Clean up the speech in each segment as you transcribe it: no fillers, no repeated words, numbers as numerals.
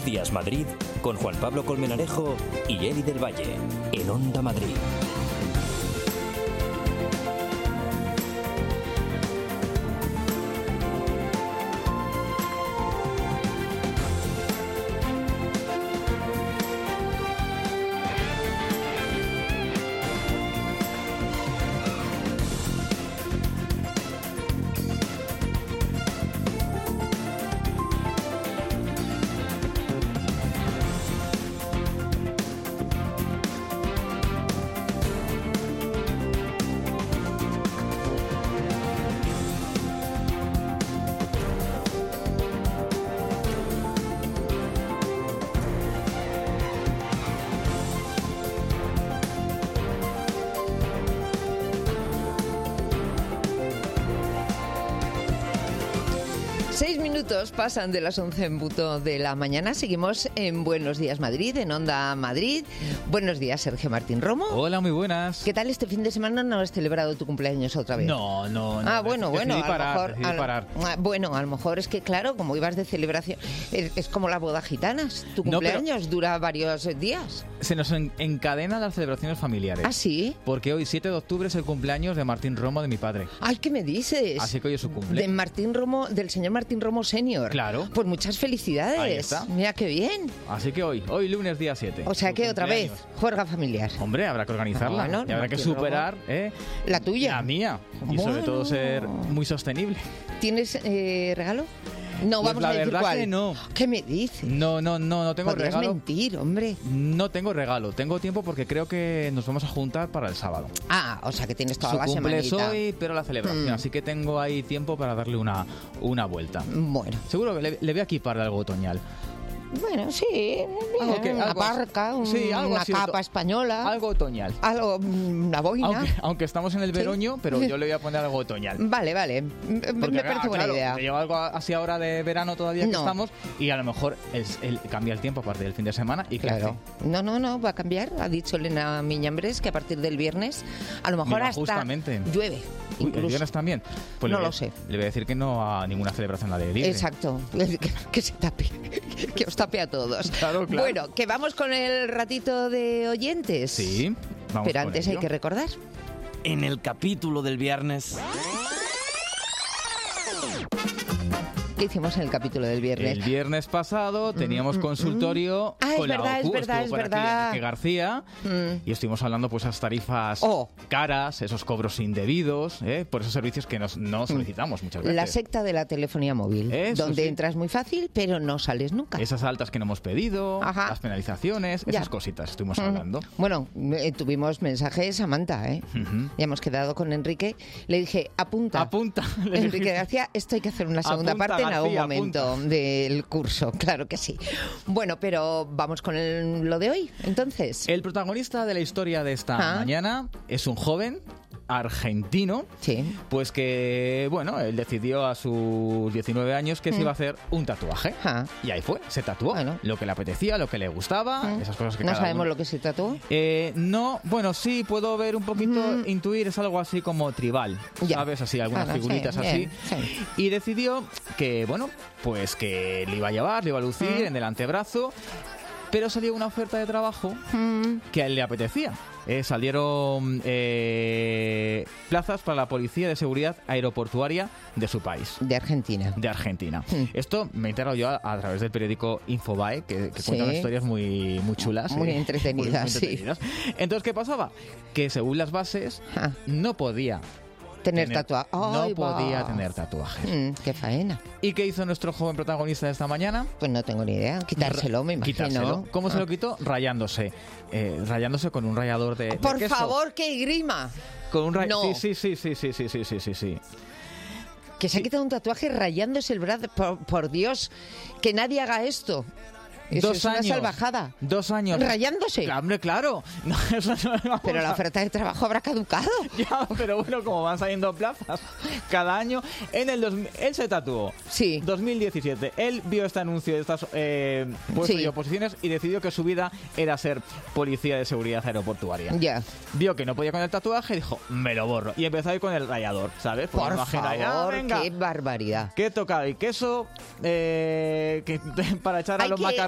Buenos Días Madrid con Juan Pablo Colmenarejo y Eli del Valle en Onda Madrid. Pasan de las 11 en punto de la mañana. Seguimos en Buenos Días Madrid, en Onda Madrid. Buenos días, Sergio Martín Romo. Hola, muy buenas. ¿Qué tal este fin de semana? ¿No has celebrado tu cumpleaños otra vez? No. Bueno, decidí parar. Bueno, a lo mejor es que, claro, como ibas de celebración, es como la boda gitanas. Tu cumpleaños dura varios días. Se nos encadenan las celebraciones familiares. ¿Ah, sí? Porque hoy, 7 de octubre, es el cumpleaños de Martín Romo, de mi padre. ¡Ay, qué me dices! Así que hoy es su cumpleaños. Del señor Martín Romo Senior. Claro. Pues muchas felicidades. Ahí está. Mira qué bien. Así que hoy lunes día 7. O sea que otra vez, juerga familiar. Hombre, habrá que organizarla. Bueno, y habrá que superar la tuya. La mía. Y sobre todo ser muy sostenible. ¿Tienes regalo? No, pues vamos a decir cuál. Que no. ¿Qué me dices? No tengo Podrías regalo. mentir, hombre. No tengo regalo. Tengo tiempo porque creo que nos vamos a juntar para el sábado. Ah, o sea que tienes toda Su la cumple semanita. es hoy, pero la celebración. Así que tengo ahí tiempo para darle una vuelta. Bueno. Seguro que le voy a equipar algo otoñal. Bueno, sí, una parca, una capa española. Algo otoñal. Una boina. Aunque estamos en el veroño, pero yo le voy a poner algo otoñal. Vale. Me parece buena idea. Me llevo algo así ahora de verano todavía que estamos y a lo mejor cambia el tiempo a partir del fin de semana y claro. No, va a cambiar. Ha dicho Elena Miñambres que a partir del viernes a lo mejor hasta justamente llueve. ¿El viernes también? Pues no lo sé. Le voy a decir que no a ninguna celebración al aire libre. Exacto. Que se tape. Que os tape a todos. Claro. Bueno, que vamos con el ratito de oyentes. Sí, vamos. Pero antes hay que recordar. En el capítulo del viernes. ¿Qué hicimos en el capítulo del viernes? El viernes pasado teníamos consultorio con la OCU. Es verdad. Enrique García y estuvimos hablando pues esas tarifas caras, esos cobros indebidos, por esos servicios que no solicitamos muchas veces. La secta de la telefonía móvil, donde entras muy fácil pero no sales nunca. Esas altas que no hemos pedido, las penalizaciones, esas cositas estuvimos hablando. Bueno, tuvimos mensajes, Samantha, Ya hemos quedado con Enrique. Le dije, apunta. Enrique García, esto hay que hacer una segunda parte en algún momento del curso, claro que sí. Bueno, pero vamos con lo de hoy, entonces. El protagonista de la historia de esta mañana es un joven argentino, pues que, bueno, él decidió a sus 19 años que se iba a hacer un tatuaje. Y ahí fue, se tatuó. Lo que le apetecía, lo que le gustaba, esas cosas que ¿No sabemos lo que se tatuó? No, bueno, sí, puedo ver un poquito, intuir, es algo así como tribal, ¿sabes? Así, algunas figuritas así. Y decidió que, bueno, pues que le iba a llevar, le iba a lucir en el antebrazo, pero salió una oferta de trabajo que a él le apetecía. Salieron plazas para la Policía de Seguridad Aeroportuaria de su país. De Argentina. Esto me he enterado yo a través del periódico Infobae, que cuenta unas historias muy chulas. Muy entretenidas, Entonces, ¿qué pasaba? Que según las bases no podía tener tatuajes. No podía tener tatuajes. ¡Qué faena! ¿Y qué hizo nuestro joven protagonista de esta mañana? Pues no tengo ni idea. Quitárselo, me imagino. Quitárselo. ¿Cómo se lo quitó? Rayándose. Rayándose con un rallador de ¡Por queso. favor, qué grima! Con un No. Sí. Que se ha quitado un tatuaje rayándose el brazo. Por Dios, que nadie haga esto. Eso 2 es años. una salvajada. 2 años. ¿Rayándose? Hombre, claro. No, eso no, pero la oferta de trabajo habrá caducado. Ya, pero bueno, como van saliendo plazas cada año. Él se tatuó. Sí. 2017. Él vio este anuncio de estas puestos y oposiciones y decidió que su vida era ser policía de seguridad aeroportuaria. Ya. Vio que no podía con el tatuaje y dijo, me lo borro. Y empezó a ir con el rallador, ¿sabes? Pues por favor, venga. qué barbaridad. ¿Qué toca? Y queso para echar a los macarrones.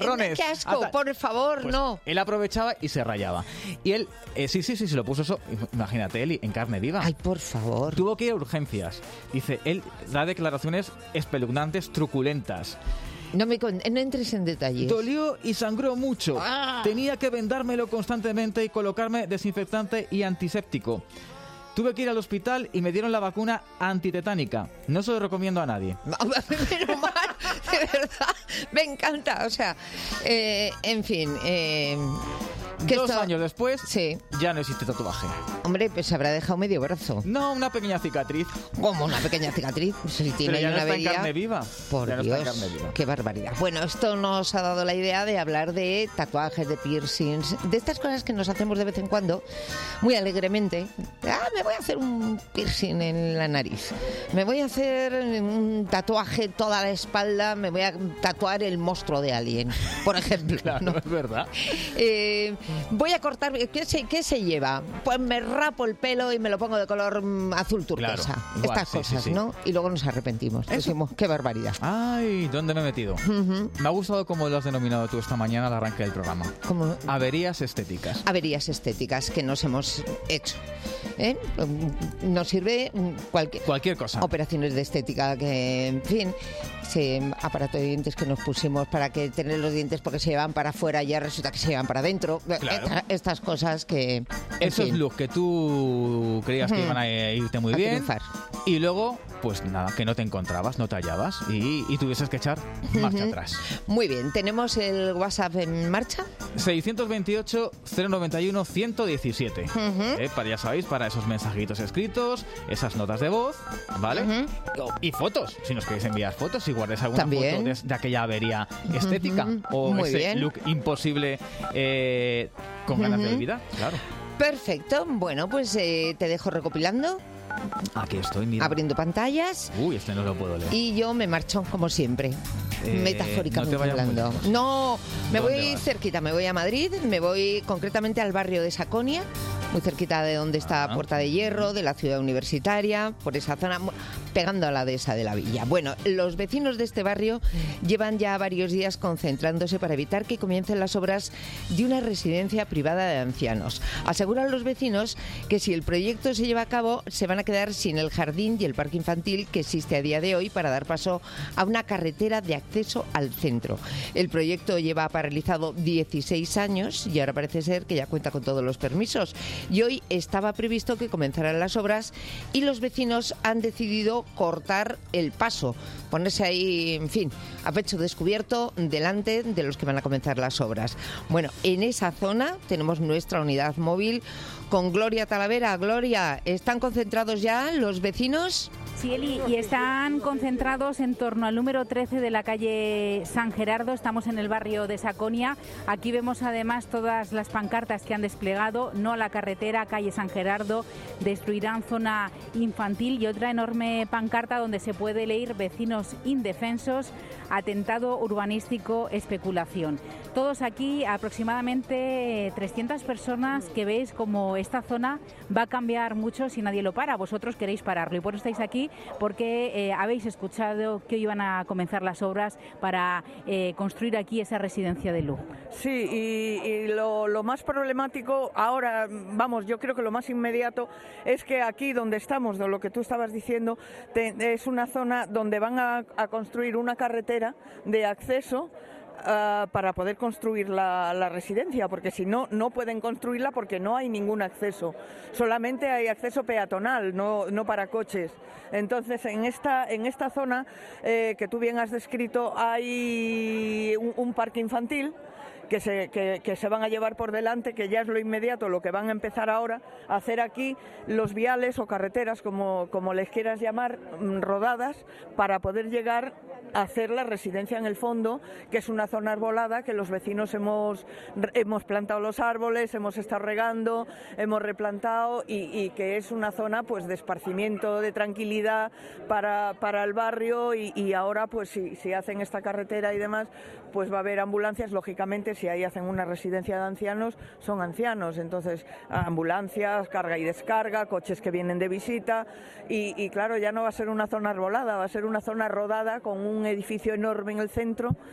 marrones. ¡Qué asco! Por favor, pues no. Él aprovechaba y se rayaba. Y él, sí, se lo puso eso, imagínate, él en carne viva. Ay, por favor. Tuvo que ir a urgencias. Dice, él da declaraciones espeluznantes, truculentas. No entres en detalles. Dolió y sangró mucho. ¡Ah! Tenía que vendármelo constantemente y colocarme desinfectante y antiséptico. Tuve que ir al hospital y me dieron la vacuna antitetánica. No se lo recomiendo a nadie. Menos mal, de verdad. Me encanta. O sea, en fin. 2 años después, sí, ya no existe tatuaje. Hombre, pues se habrá dejado medio brazo. No, una pequeña cicatriz. ¿Cómo una pequeña cicatriz? Si tiene pero ya una no está avería. en carne viva. Por ya no Dios, está en carne viva. Qué barbaridad. Bueno, esto nos ha dado la idea de hablar de tatuajes, de piercings, de estas cosas que nos hacemos de vez en cuando, muy alegremente. Me voy a hacer un piercing en la nariz. Me voy a hacer un tatuaje toda la espalda. Me voy a tatuar el monstruo de Alien, por ejemplo. Claro, ¿no? Es verdad. Voy a cortar. ¿Qué se lleva? Pues me rapo el pelo y me lo pongo de color azul turquesa. Claro. Estas Sí, cosas, sí. ¿no? Y luego nos arrepentimos. Decimos, qué barbaridad. Ay, ¿dónde me he metido? Me ha gustado cómo lo has denominado tú esta mañana al arranque del programa. ¿Cómo? Averías estéticas. Averías estéticas que nos hemos hecho. Nos sirve cualquier cosa. Operaciones de estética que, en fin, aparato de dientes que nos pusimos para que tener los dientes porque se llevan para afuera y ya resulta que se llevan para adentro. Claro. Estas cosas que... Esos looks que tú creías que iban a irte muy bien. Triunfar. Y luego, pues nada, que no te encontrabas, no te hallabas y tuvieses que echar marcha atrás. Muy bien, ¿tenemos el WhatsApp en marcha? 628-091-117. Ya sabéis, para esos mensajitos escritos, esas notas de voz, ¿vale? Y fotos, si nos queréis enviar fotos, si guardáis alguna ¿también? foto de aquella avería estética o muy ese bien. look imposible con ganas de olvidar, claro. Perfecto, bueno, pues te dejo recopilando. Aquí estoy, mira. Abriendo pantallas. Uy, este no lo puedo leer. Y yo me marcho, como siempre, metafóricamente no te vayas hablando. muy lejos. No, me ¿Dónde voy vas? cerquita, me voy a Madrid, me voy concretamente al barrio de Saconia, muy cerquita de donde está Puerta de Hierro, de la ciudad universitaria, por esa zona, pegando a la dehesa de la Villa. Bueno, los vecinos de este barrio llevan ya varios días concentrándose para evitar que comiencen las obras de una residencia privada de ancianos. Aseguran los vecinos que si el proyecto se lleva a cabo, se van a quedar sin el jardín y el parque infantil que existe a día de hoy para dar paso a una carretera de acceso al centro. El proyecto lleva paralizado 16 años y ahora parece ser que ya cuenta con todos los permisos. Y hoy estaba previsto que comenzaran las obras y los vecinos han decidido cortar el paso, ponerse ahí, en fin, a pecho descubierto delante de los que van a comenzar las obras. Bueno, en esa zona tenemos nuestra unidad móvil con Gloria Talavera. Gloria, ¿están concentrados ya los vecinos? Sí, Eli, y están concentrados en torno al número 13 de la calle San Gerardo. Estamos en el barrio de Saconia. Aquí vemos además todas las pancartas que han desplegado. No a la carretera, calle San Gerardo. Destruirán zona infantil. Y otra enorme pancarta donde se puede leer: vecinos indefensos, atentado urbanístico, especulación. Todos aquí, aproximadamente 300 personas, que veis como esta zona va a cambiar mucho si nadie lo para. Vosotros queréis pararlo y por eso estáis aquí, porque habéis escuchado que hoy iban a comenzar las obras para construir aquí esa residencia de lujo. Sí, y lo más problemático ahora, vamos, yo creo que lo más inmediato es que aquí donde estamos, de lo que tú estabas diciendo, es una zona donde van a construir una carretera de acceso para poder construir la residencia, porque si no, no pueden construirla porque no hay ningún acceso. Solamente hay acceso peatonal, no para coches. Entonces, en esta zona que tú bien has descrito, hay un parque infantil que se van a llevar por delante, que ya es lo inmediato, lo que van a empezar ahora a hacer aquí, los viales o carreteras, como les quieras llamar, rodadas, para poder llegar a hacer la residencia en el fondo, que es una zona arbolada, que los vecinos hemos plantado los árboles, hemos estado regando, hemos replantado y que es una zona pues de esparcimiento, de tranquilidad para el barrio y ahora pues si hacen esta carretera y demás, pues va a haber ambulancias, lógicamente. Si ahí hacen una residencia de ancianos, son ancianos, entonces ambulancias, carga y descarga, coches que vienen de visita y claro, ya no va a ser una zona arbolada, va a ser una zona rodada con un edificio enorme en el centro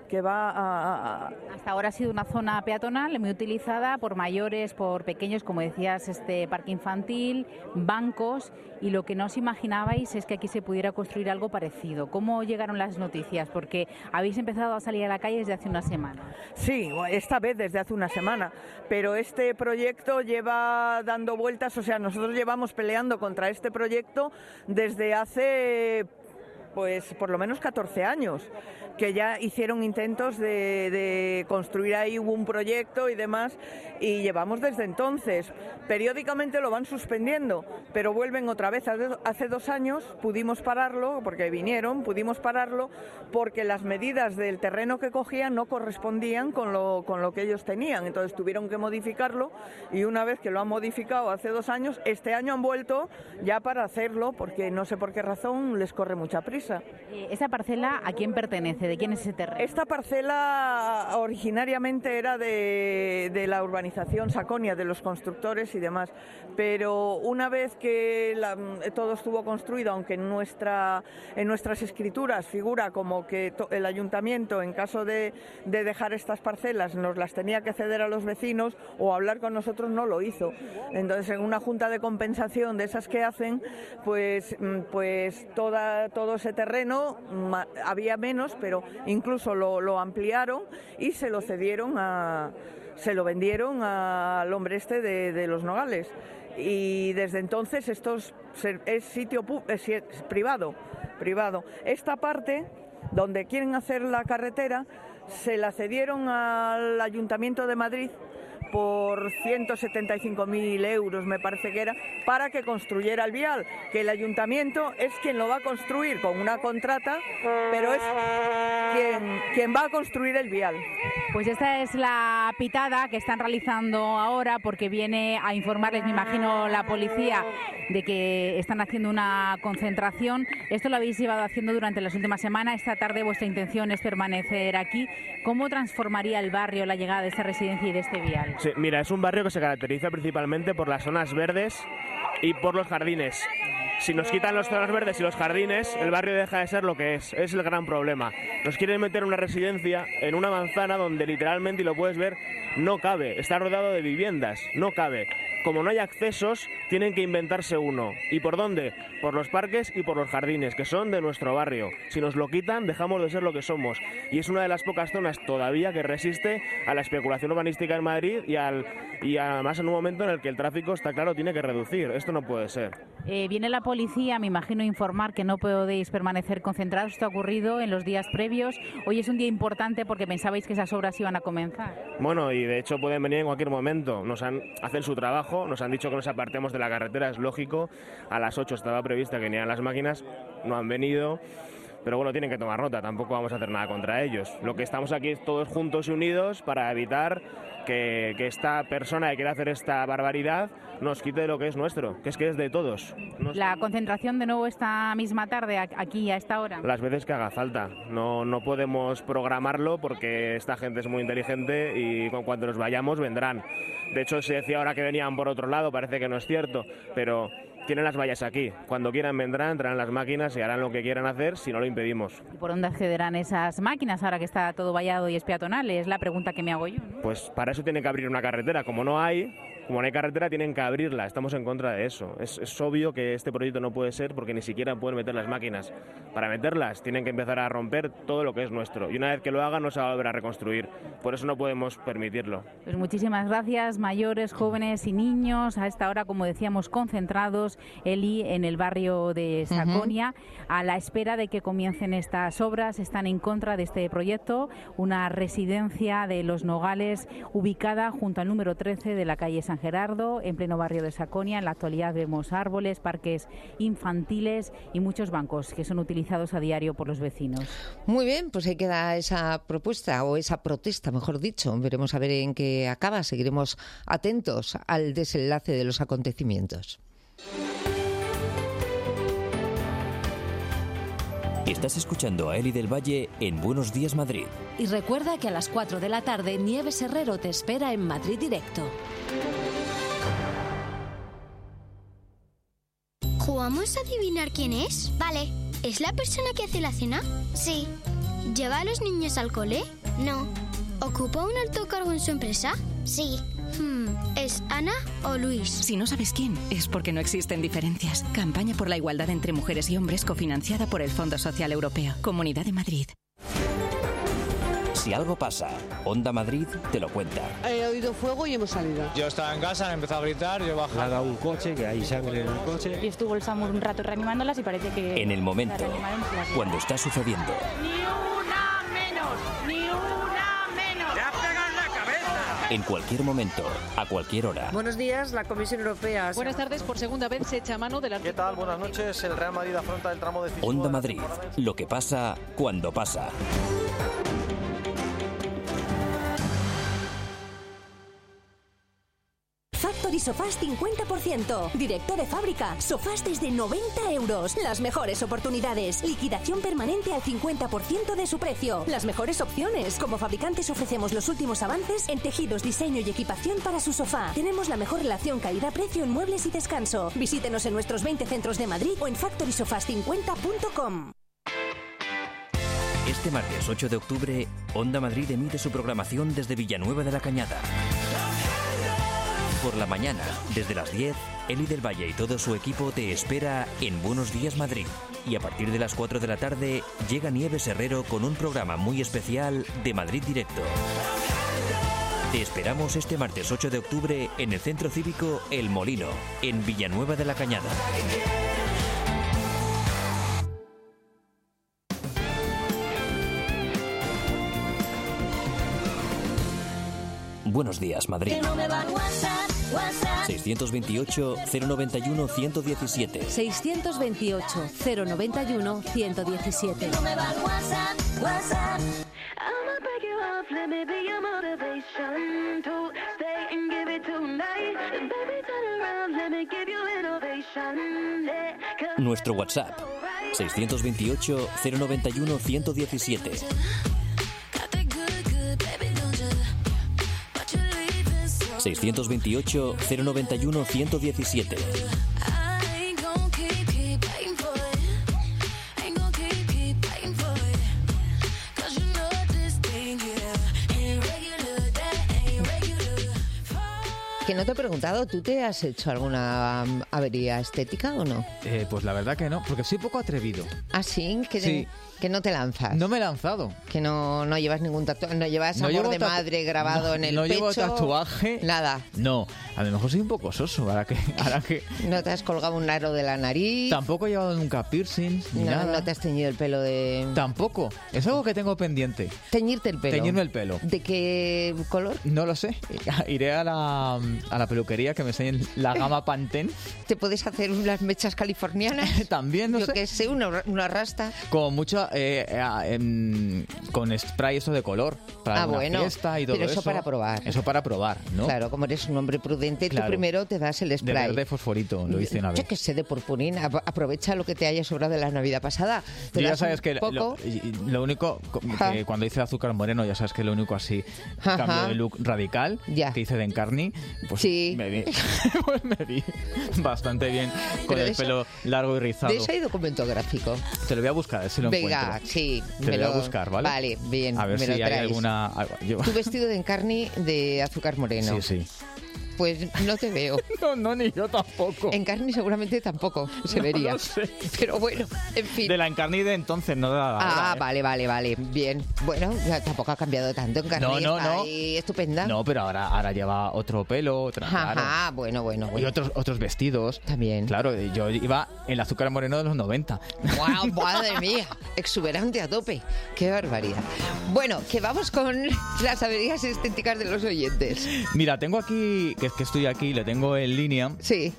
que va a... Hasta ahora ha sido una zona peatonal muy utilizada por mayores, por pequeños, como decías, parque infantil, bancos, y lo que no os imaginabais es que aquí se pudiera construir algo parecido. ¿Cómo llegaron las noticias? Porque habéis empezado a salir a la calle desde hace una semana. Sí, esta vez desde hace una semana, pero este proyecto lleva dando vueltas, o sea, nosotros llevamos peleando contra este proyecto desde hace, pues, por lo menos 14 años, que ya hicieron intentos de construir ahí un proyecto y demás, y llevamos desde entonces. Periódicamente lo van suspendiendo, pero vuelven otra vez. Hace 2 años pudimos pararlo, porque pudimos pararlo, porque las medidas del terreno que cogían no correspondían con lo que ellos tenían. Entonces tuvieron que modificarlo, y una vez que lo han modificado hace 2 años, este año han vuelto ya para hacerlo, porque no sé por qué razón les corre mucha prisa. ¿Esa parcela a quién pertenece? ¿De quién es ese terreno? Esta parcela originariamente era de la urbanización Saconia, de los constructores y demás, pero una vez que todo estuvo construido, aunque en nuestras escrituras figura como que el ayuntamiento, en caso de dejar estas parcelas, nos las tenía que ceder a los vecinos o hablar con nosotros, no lo hizo. Entonces, en una junta de compensación de esas que hacen, pues todo ese terreno, había menos, pero incluso lo ampliaron y se lo vendieron al hombre de los Nogales. Y desde entonces esto es sitio privado. Esta parte, donde quieren hacer la carretera, se la cedieron al Ayuntamiento de Madrid por 175.000 euros, me parece que era, para que construyera el vial, que el ayuntamiento es quien lo va a construir con una contrata, pero es quien va a construir el vial. Pues esta es la pitada que están realizando ahora, porque viene a informarles, me imagino, la policía de que están haciendo una concentración. Esto lo habéis llevado haciendo durante las últimas semanas. Esta tarde vuestra intención es permanecer aquí. ¿Cómo transformaría el barrio la llegada de esta residencia y de este vial? Sí, mira, es un barrio que se caracteriza principalmente por las zonas verdes y por los jardines. Si nos quitan las zonas verdes y los jardines, el barrio deja de ser lo que es el gran problema. Nos quieren meter una residencia en una manzana donde literalmente, y lo puedes ver, no cabe, está rodeado de viviendas, no cabe. Como no hay accesos, tienen que inventarse uno. ¿Y por dónde? Por los parques y por los jardines, que son de nuestro barrio. Si nos lo quitan, dejamos de ser lo que somos. Y es una de las pocas zonas todavía que resiste a la especulación urbanística en Madrid y además en un momento en el que el tráfico, está claro, tiene que reducir. Esto no puede ser. Viene la policía, me imagino, a informar que no podéis permanecer concentrados. Esto ha ocurrido en los días previos. Hoy es un día importante porque pensabais que esas obras iban a comenzar. Bueno, y de hecho pueden venir en cualquier momento. Hacen su trabajo. Nos han dicho que nos apartemos de la carretera, es lógico. A las 8 estaba prevista que vinieran las máquinas, no han venido. Pero bueno, tienen que tomar nota, tampoco vamos a hacer nada contra ellos. Lo que estamos aquí es todos juntos y unidos para evitar que esta persona que quiere hacer esta barbaridad nos quite de lo que es nuestro, que es de todos. ¿La concentración de nuevo esta misma tarde aquí a esta hora? Las veces que haga falta. No podemos programarlo porque esta gente es muy inteligente y cuando nos vayamos vendrán. De hecho, se decía ahora que venían por otro lado, parece que no es cierto, pero tienen las vallas aquí. Cuando quieran vendrán, traerán las máquinas y harán lo que quieran hacer si no lo impedimos. ¿Y por dónde accederán esas máquinas ahora que está todo vallado y es peatonal? Es la pregunta que me hago yo, ¿no? Pues para eso tienen que abrir una carretera. Como no hay carretera, tienen que abrirla. Estamos en contra de eso. Es obvio que este proyecto no puede ser porque ni siquiera pueden meter las máquinas. Para meterlas tienen que empezar a romper todo lo que es nuestro. Y una vez que lo hagan no se va a volver a reconstruir. Por eso no podemos permitirlo. Pues muchísimas gracias, mayores, jóvenes y niños. A esta hora, como decíamos, concentrados, Eli, en el barrio de Saconia, a la espera de que comiencen estas obras. Están en contra de este proyecto, una residencia de Los Nogales ubicada junto al número 13 de la calle San Gerardo, en pleno barrio de Saconia. En la actualidad vemos árboles, parques infantiles y muchos bancos que son utilizados a diario por los vecinos. Muy bien, pues ahí queda esa propuesta o esa protesta, mejor dicho. Veremos a ver en qué acaba. Seguiremos atentos al desenlace de los acontecimientos. Estás escuchando a Eli del Valle en Buenos Días Madrid. Y recuerda que a las 4 de la tarde Nieves Herrero te espera en Madrid Directo. ¿Jugamos a adivinar quién es? Vale. ¿Es la persona que hace la cena? Sí. ¿Lleva a los niños al cole? No. ¿Ocupa un alto cargo en su empresa? Sí. ¿Es Ana o Luis? Si no sabes quién, es porque no existen diferencias. Campaña por la igualdad entre mujeres y hombres cofinanciada por el Fondo Social Europeo. Comunidad de Madrid. Si algo pasa, Onda Madrid te lo cuenta. He oído fuego y hemos salido. Yo estaba en casa, he empezado a gritar, yo he bajado. Ha dado un coche, que hay sangre en el coche. Y estuvo el SAMUR un rato reanimándolas y parece que... En el momento, cuando está sucediendo. ¡Ni una menos! ¡Ni una menos! ¡Te has pegado en la cabeza! En cualquier momento, a cualquier hora. Buenos días, la Comisión Europea. Buenas tardes, por segunda vez se echa mano de la... ¿Qué tal? Buenas noches. El Real Madrid afronta el tramo decisivo. Onda Madrid, lo que pasa cuando pasa. Factory Sofás 50%. Directo de fábrica. Sofás desde 90 euros. Las mejores oportunidades. Liquidación permanente al 50% de su precio. Las mejores opciones. Como fabricantes ofrecemos los últimos avances en tejidos, diseño y equipación para su sofá. Tenemos la mejor relación calidad-precio en muebles y descanso. Visítenos en nuestros 20 centros de Madrid o en factorysofas50.com. Este martes 8 de octubre, Onda Madrid emite su programación desde Villanueva de la Cañada. Por la mañana, desde las 10, Eli del Valle y todo su equipo te espera en Buenos Días Madrid. Y a partir de las 4 de la tarde, llega Nieves Herrero con un programa muy especial de Madrid Directo. Te esperamos este martes 8 de octubre en el Centro Cívico El Molino, en Villanueva de la Cañada. Buenos días, Madrid. 628-091-117. 628-091-117. Nuestro WhatsApp, 628-091-117. 628-091-117. Que no te he preguntado, ¿tú te has hecho alguna avería estética o no? Pues la verdad que no, porque soy poco atrevido. ¿Ah, sí? Que no te lanzas. No me he lanzado. Que no llevas ningún tatuaje, no llevas amor de madre grabado en el pecho. No llevo tatuaje. Nada. No, a lo mejor soy un poco soso, ahora que... ¿No te has colgado un aro de la nariz? Tampoco he llevado nunca piercings, ni nada. ¿No te has teñido el pelo de...? Tampoco, es algo que tengo pendiente. ¿Teñirte el pelo? Teñirme el pelo. ¿De qué color? No lo sé, iré a la peluquería que me enseñen la gama Pantene. ¿Te puedes hacer unas mechas californianas? También, no sé. Yo que sé, una rasta. Con mucho... con spray eso de color para una fiesta y todo eso. Pero eso para probar. Eso para probar, ¿no? Claro, como eres un hombre prudente, claro. Tú primero te das el spray. De verde fosforito, lo hice una vez. Yo que sé, de purpurina. Aprovecha lo que te haya sobrado de la Navidad pasada. Ya sabes que lo único, que cuando hice azúcar moreno, ya sabes que lo único así, cambio de look radical, que hice de Encarni, pues sí. me vi bastante bien con el pelo largo y rizado. De eso hay documento gráfico. Te lo voy a buscar, si lo encuentro. Sí, te lo voy a buscar, ¿vale? Vale, bien. A ver si hay alguna... Tu vestido de Encarni de azúcar moreno. Sí. Pues no te veo. No, ni yo tampoco. Encarni seguramente tampoco se vería. No sé. Pero bueno, en fin. De la Encarni de entonces, no de la vale. Bien. Bueno, tampoco ha cambiado tanto. Encarni está ahí estupenda. No, pero ahora lleva otro pelo, Ajá, bueno. Y otros vestidos. También. Claro, yo iba en el azúcar moreno de los 90. ¡Guau, madre mía! Exuberante a tope. ¡Qué barbaridad! Bueno, que vamos con las averías estéticas de los oyentes. Mira, tengo aquí... Que estoy aquí, le tengo en línea. Sí.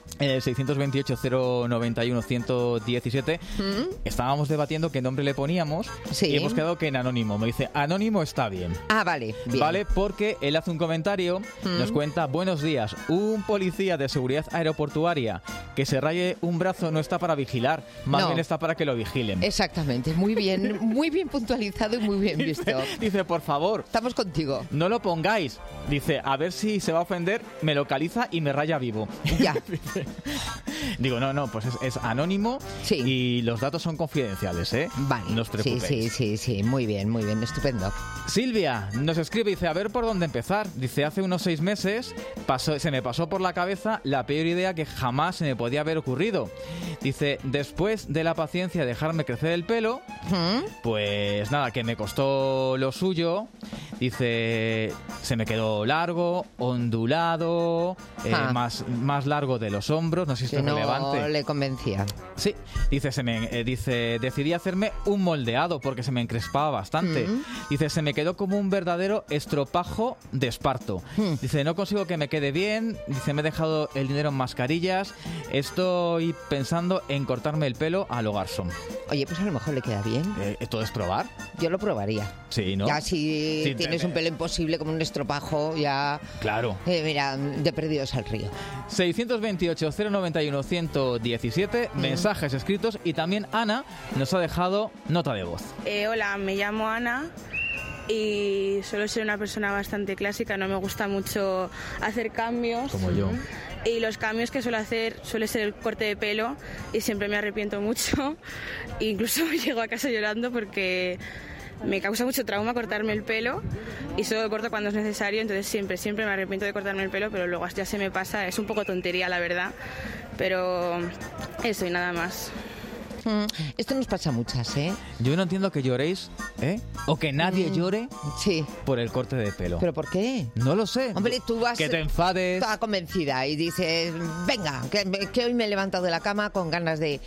628-091-117. Estábamos debatiendo qué nombre le poníamos. Sí. Y hemos quedado que en anónimo. Me dice, anónimo está bien. Ah, vale. Bien. Vale, porque él hace un comentario, nos cuenta, buenos días, un policía de seguridad aeroportuaria que se raye un brazo no está para vigilar, más bien está para que lo vigilen. Exactamente, muy bien puntualizado y muy bien visto. Dice, por favor. Estamos contigo. No lo pongáis. Dice, a ver si se va a ofender, me localiza y me raya vivo. Ya. Digo, no, pues es anónimo y los datos son confidenciales, ¿eh? Vale. No os preocupéis. Sí, muy bien, estupendo. Silvia nos escribe y dice, a ver por dónde empezar. Dice, hace unos 6 meses se me pasó por la cabeza la peor idea que jamás se me podía haber ocurrido. Dice, después de la paciencia de dejarme crecer el pelo, pues nada, que me costó lo suyo. Dice, se me quedó largo, ondulado, más largo de los hombros. No sé si esto es relevante. No le convencía. Sí, dice, decidí hacerme un moldeado porque se me encrespaba bastante. Dice, se me quedó como un verdadero estropajo de esparto. Dice, no consigo que me quede bien. Dice, me he dejado el dinero en mascarillas. Estoy pensando en cortarme el pelo a lo Garzón. Oye, pues a lo mejor le queda bien. ¿Todo es probar? Yo lo probaría. Sí, ¿no? Ya si tienes un pelo imposible como un estropajo, ya... Claro. Mira, de perdidos al río. 628-091-117, mensajes escritos, y también Ana nos ha dejado nota de voz. Hola, me llamo Ana y suelo ser una persona bastante clásica, no me gusta mucho hacer cambios. Como yo. Y los cambios que suelo hacer suele ser el corte de pelo y siempre me arrepiento mucho. Incluso llego a casa llorando porque me causa mucho trauma cortarme el pelo y solo lo corto cuando es necesario, entonces siempre me arrepiento de cortarme el pelo, pero luego ya se me pasa, es un poco tontería la verdad, pero eso y nada más. Esto nos pasa a muchas, ¿eh? Yo no entiendo que lloréis, ¿eh? O que nadie llore por el corte de pelo. ¿Pero por qué? No lo sé. Hombre, tú vas que te enfades. Toda convencida y dices, venga, que hoy me he levantado de la cama con ganas de...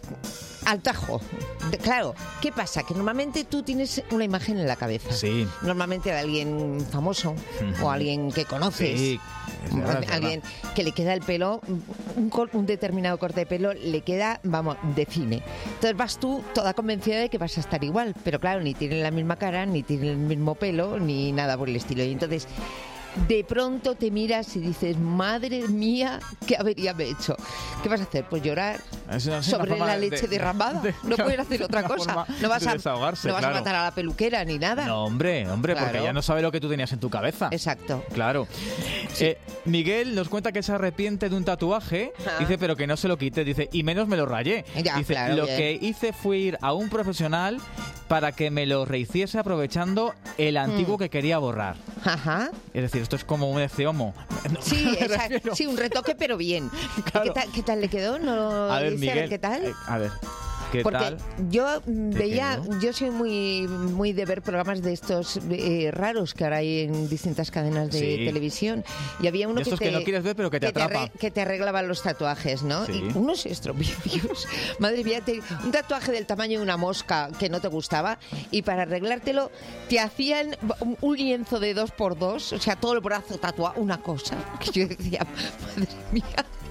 al tajo. Claro, ¿qué pasa? Que normalmente tú tienes una imagen en la cabeza. Sí. Normalmente de alguien famoso o alguien que conoces. Sí. Alguien que le queda el pelo, un determinado corte de pelo le queda, vamos, de cine. Entonces vas tú toda convencida de que vas a estar igual, pero claro, ni tienen la misma cara, ni tienen el mismo pelo, ni nada por el estilo. Y entonces de pronto te miras y dices, madre mía, ¿qué avería me he hecho? ¿Qué vas a hacer? Pues llorar sobre la leche derramada. No puedes hacer otra cosa. No vas a matar a la peluquera ni nada. No, hombre, claro. Porque ya no sabe lo que tú tenías en tu cabeza. Exacto. Claro. Sí. Miguel nos cuenta que se arrepiente de un tatuaje, dice, pero que no se lo quite, dice, y menos me lo rayé. Ya, dice, claro, lo que hice fue ir a un profesional para que me lo rehiciese aprovechando el antiguo que quería borrar. Ajá. Es decir, esto es como un eceomo. Sí, sí, un retoque, pero bien. Claro. ¿Qué tal le quedó? ¿No a ver, dice, Miguel, qué tal? A ver. Porque yo veía, yo soy muy de ver programas de estos raros que ahora hay en distintas cadenas de televisión, y había uno que no quieres ver pero que te atrapa, que te arreglaba los tatuajes, ¿no? Sí. Y unos estropicios, madre mía, un tatuaje del tamaño de una mosca que no te gustaba, y para arreglártelo te hacían un lienzo de 2x2, o sea, todo el brazo tatuado, una cosa que yo decía, madre mía,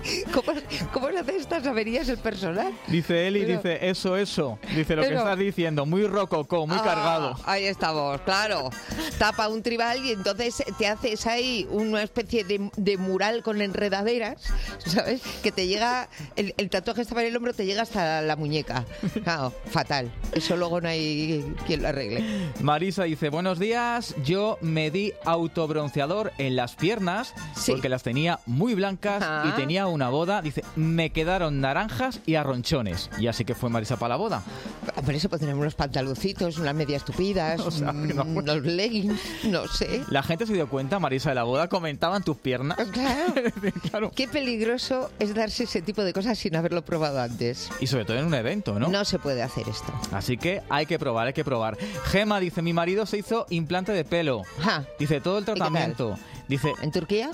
¿Cómo se hace estas averías el personal? Dice Eli, dice, eso. Dice lo que estás diciendo, muy rococó, muy cargado. Ahí estamos, claro. Tapa un tribal y entonces te haces ahí una especie de mural con enredaderas, ¿sabes? Que te llega, el tatuaje estaba en el hombro, te llega hasta la muñeca. Claro, fatal. Eso luego no hay quien lo arregle. Marisa dice, buenos días, yo me di autobronceador en las piernas porque las tenía muy blancas y tenía una boda, dice, me quedaron naranjas y arronchones. Y así que fue Marisa para la boda. Por eso pues tenemos unos pantaloncitos, unas medias tupidas, unos leggings, no sé. La gente se dio cuenta, Marisa, de la boda, comentaban tus piernas. Claro. Qué peligroso es darse ese tipo de cosas sin haberlo probado antes. Y sobre todo en un evento, ¿no? No se puede hacer esto. Así que hay que probar. Gema dice, mi marido se hizo implante de pelo. Dice, todo el tratamiento. Dice, ¿en Turquía?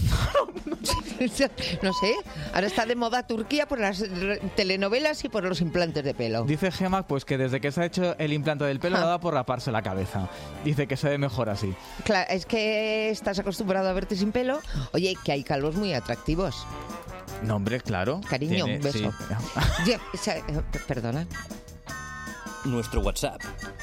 No sé. Ahora está de moda Turquía por las telenovelas y por los implantes de pelo. Dice Gema, pues que desde que se ha hecho el implante del pelo le ha dado por raparse la cabeza. Dice que se ve mejor así. Claro, es que estás acostumbrado a verte sin pelo. Oye, que hay calvos muy atractivos. No, hombre, claro. Cariño, un beso. Perdona. Nuestro WhatsApp,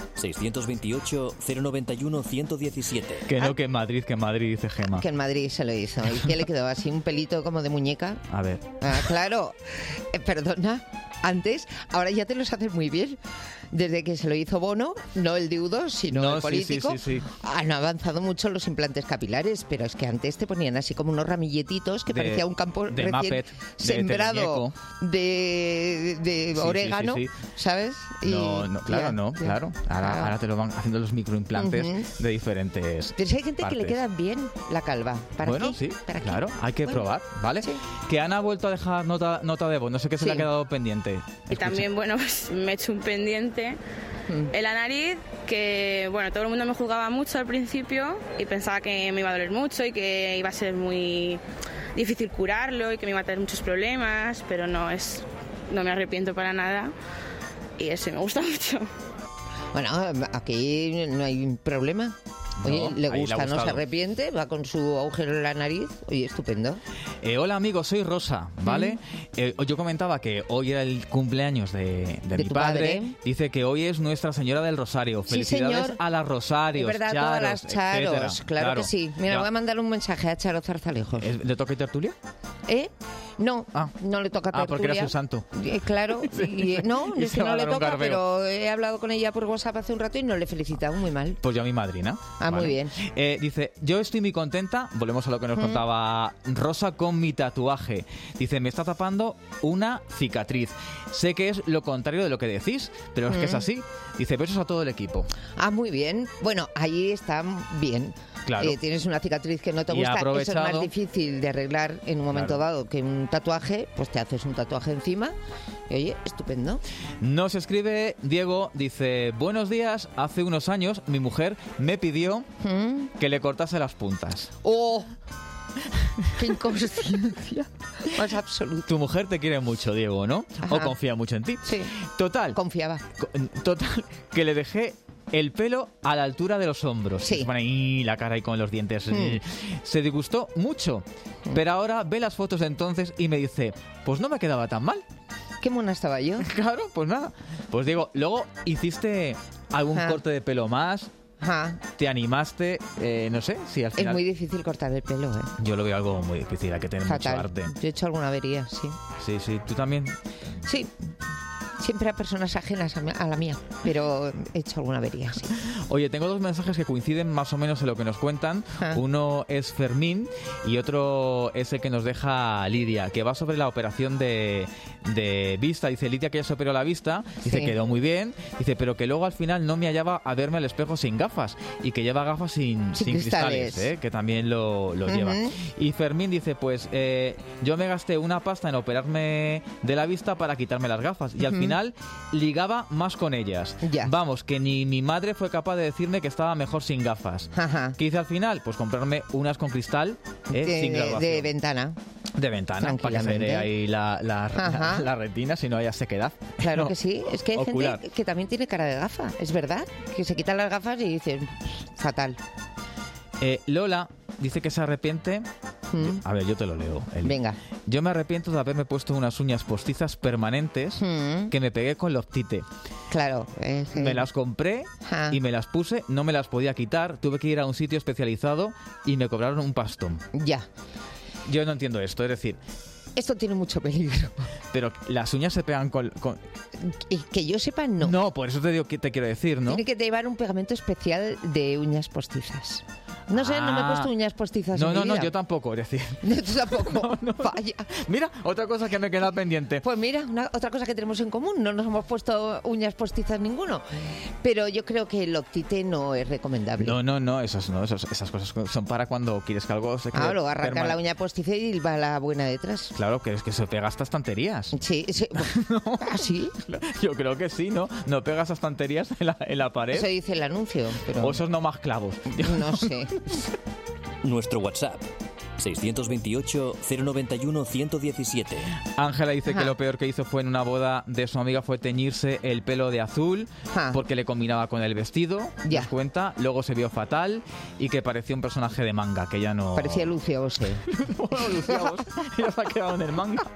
628-091-117. Que no, que en Madrid, dice Gema. Que en Madrid se lo hizo. ¿Y qué le quedó? ¿Así un pelito como de muñeca? A ver. Claro. Perdona, antes, ahora ya te los haces muy bien. desde que se lo hizo Bono, no el de U2, sino el político, sí. han avanzado mucho los implantes capilares, pero es que antes te ponían así como unos ramilletitos que parecía un campo de recién Muppet, sembrado de orégano, sí. ¿sabes? Claro. Ahora te lo van haciendo los microimplantes de diferentes Pero si hay gente partes. que le queda bien la calva. Bueno, qué? sí, ¿Para qué? claro, hay que probar, ¿vale? Sí. Que Ana ha vuelto a dejar nota de voz, no sé qué se le ha quedado pendiente. Y también, bueno, pues me he hecho un pendiente en la nariz que, bueno, todo el mundo me juzgaba mucho al principio y pensaba que me iba a doler mucho y que iba a ser muy difícil curarlo y que me iba a tener muchos problemas, pero no me arrepiento para nada y eso me gusta mucho. Bueno, aquí no hay problema. Oye, le gusta, no se arrepiente, va con su agujero en la nariz. Oye, estupendo. Hola amigos, soy Rosa, ¿vale? Yo comentaba que hoy era el cumpleaños de mi padre. Dice que hoy es Nuestra Señora del Rosario. Felicidades a las Rosarios, es verdad, Charos, todas las Charos, etcétera. claro que sí. Mira, voy a mandar un mensaje a Charo Zarzalejos. ¿Le toca tertulia? No, no le toca tertulia. Porque era su santo. Claro, sí. No, es que no le toca, pero he hablado con ella por WhatsApp hace un rato y no le he felicitado, muy mal. Pues yo a mi madrina. Muy bien. Dice, yo estoy muy contenta, volvemos a lo que nos contaba Rosa con mi tatuaje. Dice, me está tapando una cicatriz. Sé que es lo contrario de lo que decís, pero es que es así. Dice, besos a todo el equipo. Muy bien. Bueno, ahí está bien. Claro. Tienes una cicatriz que no te gusta, eso es más difícil de arreglar en un momento dado que un tatuaje, pues te haces un tatuaje encima y oye, estupendo. Nos escribe Diego, dice, buenos días, hace unos años mi mujer me pidió que le cortase las puntas. ¡Oh! ¡Qué inconsciencia más absoluta! Tu mujer te quiere mucho, Diego, ¿no? Ajá. O confía mucho en ti. Sí. Total. Confiaba. Total, que le dejé el pelo a la altura de los hombros. Sí. Se pone ahí la cara ahí con los dientes. Se disgustó mucho. Pero ahora ve las fotos de entonces y me dice, pues no me quedaba tan mal. Qué mona estaba yo. Claro, pues nada. Pues digo, luego hiciste algún corte de pelo más. Te animaste, no sé si al final... Es muy difícil cortar el pelo, ¿eh? Yo lo veo algo muy difícil, hay que tener mucho arte. Yo he hecho alguna avería, sí. Sí, ¿tú también? Sí. Siempre a personas ajenas a la mía, pero he hecho alguna avería, sí. Oye, tengo dos mensajes que coinciden más o menos en lo que nos cuentan. Uno es Fermín y otro es el que nos deja Lidia, que va sobre la operación de vista. Dice Lidia que ya se operó la vista, dice quedó muy bien, dice pero que luego al final no me hallaba a verme al espejo sin gafas y que lleva gafas sin cristales, que también lo lleva. Y Fermín dice pues yo me gasté una pasta en operarme de la vista para quitarme las gafas y al final ligaba más con ellas. Vamos, que ni mi madre fue capaz de decirme que estaba mejor sin gafas. ¿Qué hice al final? Pues comprarme unas con cristal sin graduación. De ventana. De ventana, para que se vea ahí la retina, si no haya sequedad. Claro que sí. Es que hay gente que también tiene cara de gafa, es verdad. Que se quitan las gafas y dicen, fatal. Lola dice que se arrepiente. A ver, yo te lo leo. Venga. Yo me arrepiento de haberme puesto unas uñas postizas permanentes que me pegué con Loctite. Claro. Me las compré y me las puse, no me las podía quitar, tuve que ir a un sitio especializado y me cobraron un pastón. Ya. Yo no entiendo esto, es decir... Esto tiene mucho peligro. Pero las uñas se pegan con... Que yo sepa, no. No, por eso te digo que te quiero decir, ¿no? Tiene que llevar un pegamento especial de uñas postizas. No sé, no me he puesto uñas postizas en mi vida. No, yo tampoco, es decir... Tú tampoco, vaya. Mira, otra cosa que me queda pendiente. Pues mira, otra cosa que tenemos en común, no nos hemos puesto uñas postizas ninguno. Pero yo creo que el Loctite no es recomendable. No, esas cosas son para cuando quieres que algo se quede... Claro, arrancar la uña postiza y va la buena detrás. Claro, que es que se pega hasta estanterías. Sí. ¿Ah, sí? Yo creo que sí, ¿no? No pegas a estanterías en la pared. Eso dice el anuncio, pero... O esos no más clavos. No sé. Nuestro WhatsApp 628-091-117. Ángela dice que lo peor que hizo fue en una boda de su amiga fue teñirse el pelo de azul porque le combinaba con el vestido. Nos cuenta, luego se vio fatal y que parecía un personaje de manga, que ya no... Parecía Lucia Ose. Lucia Ose. Ya se ha quedado en el manga.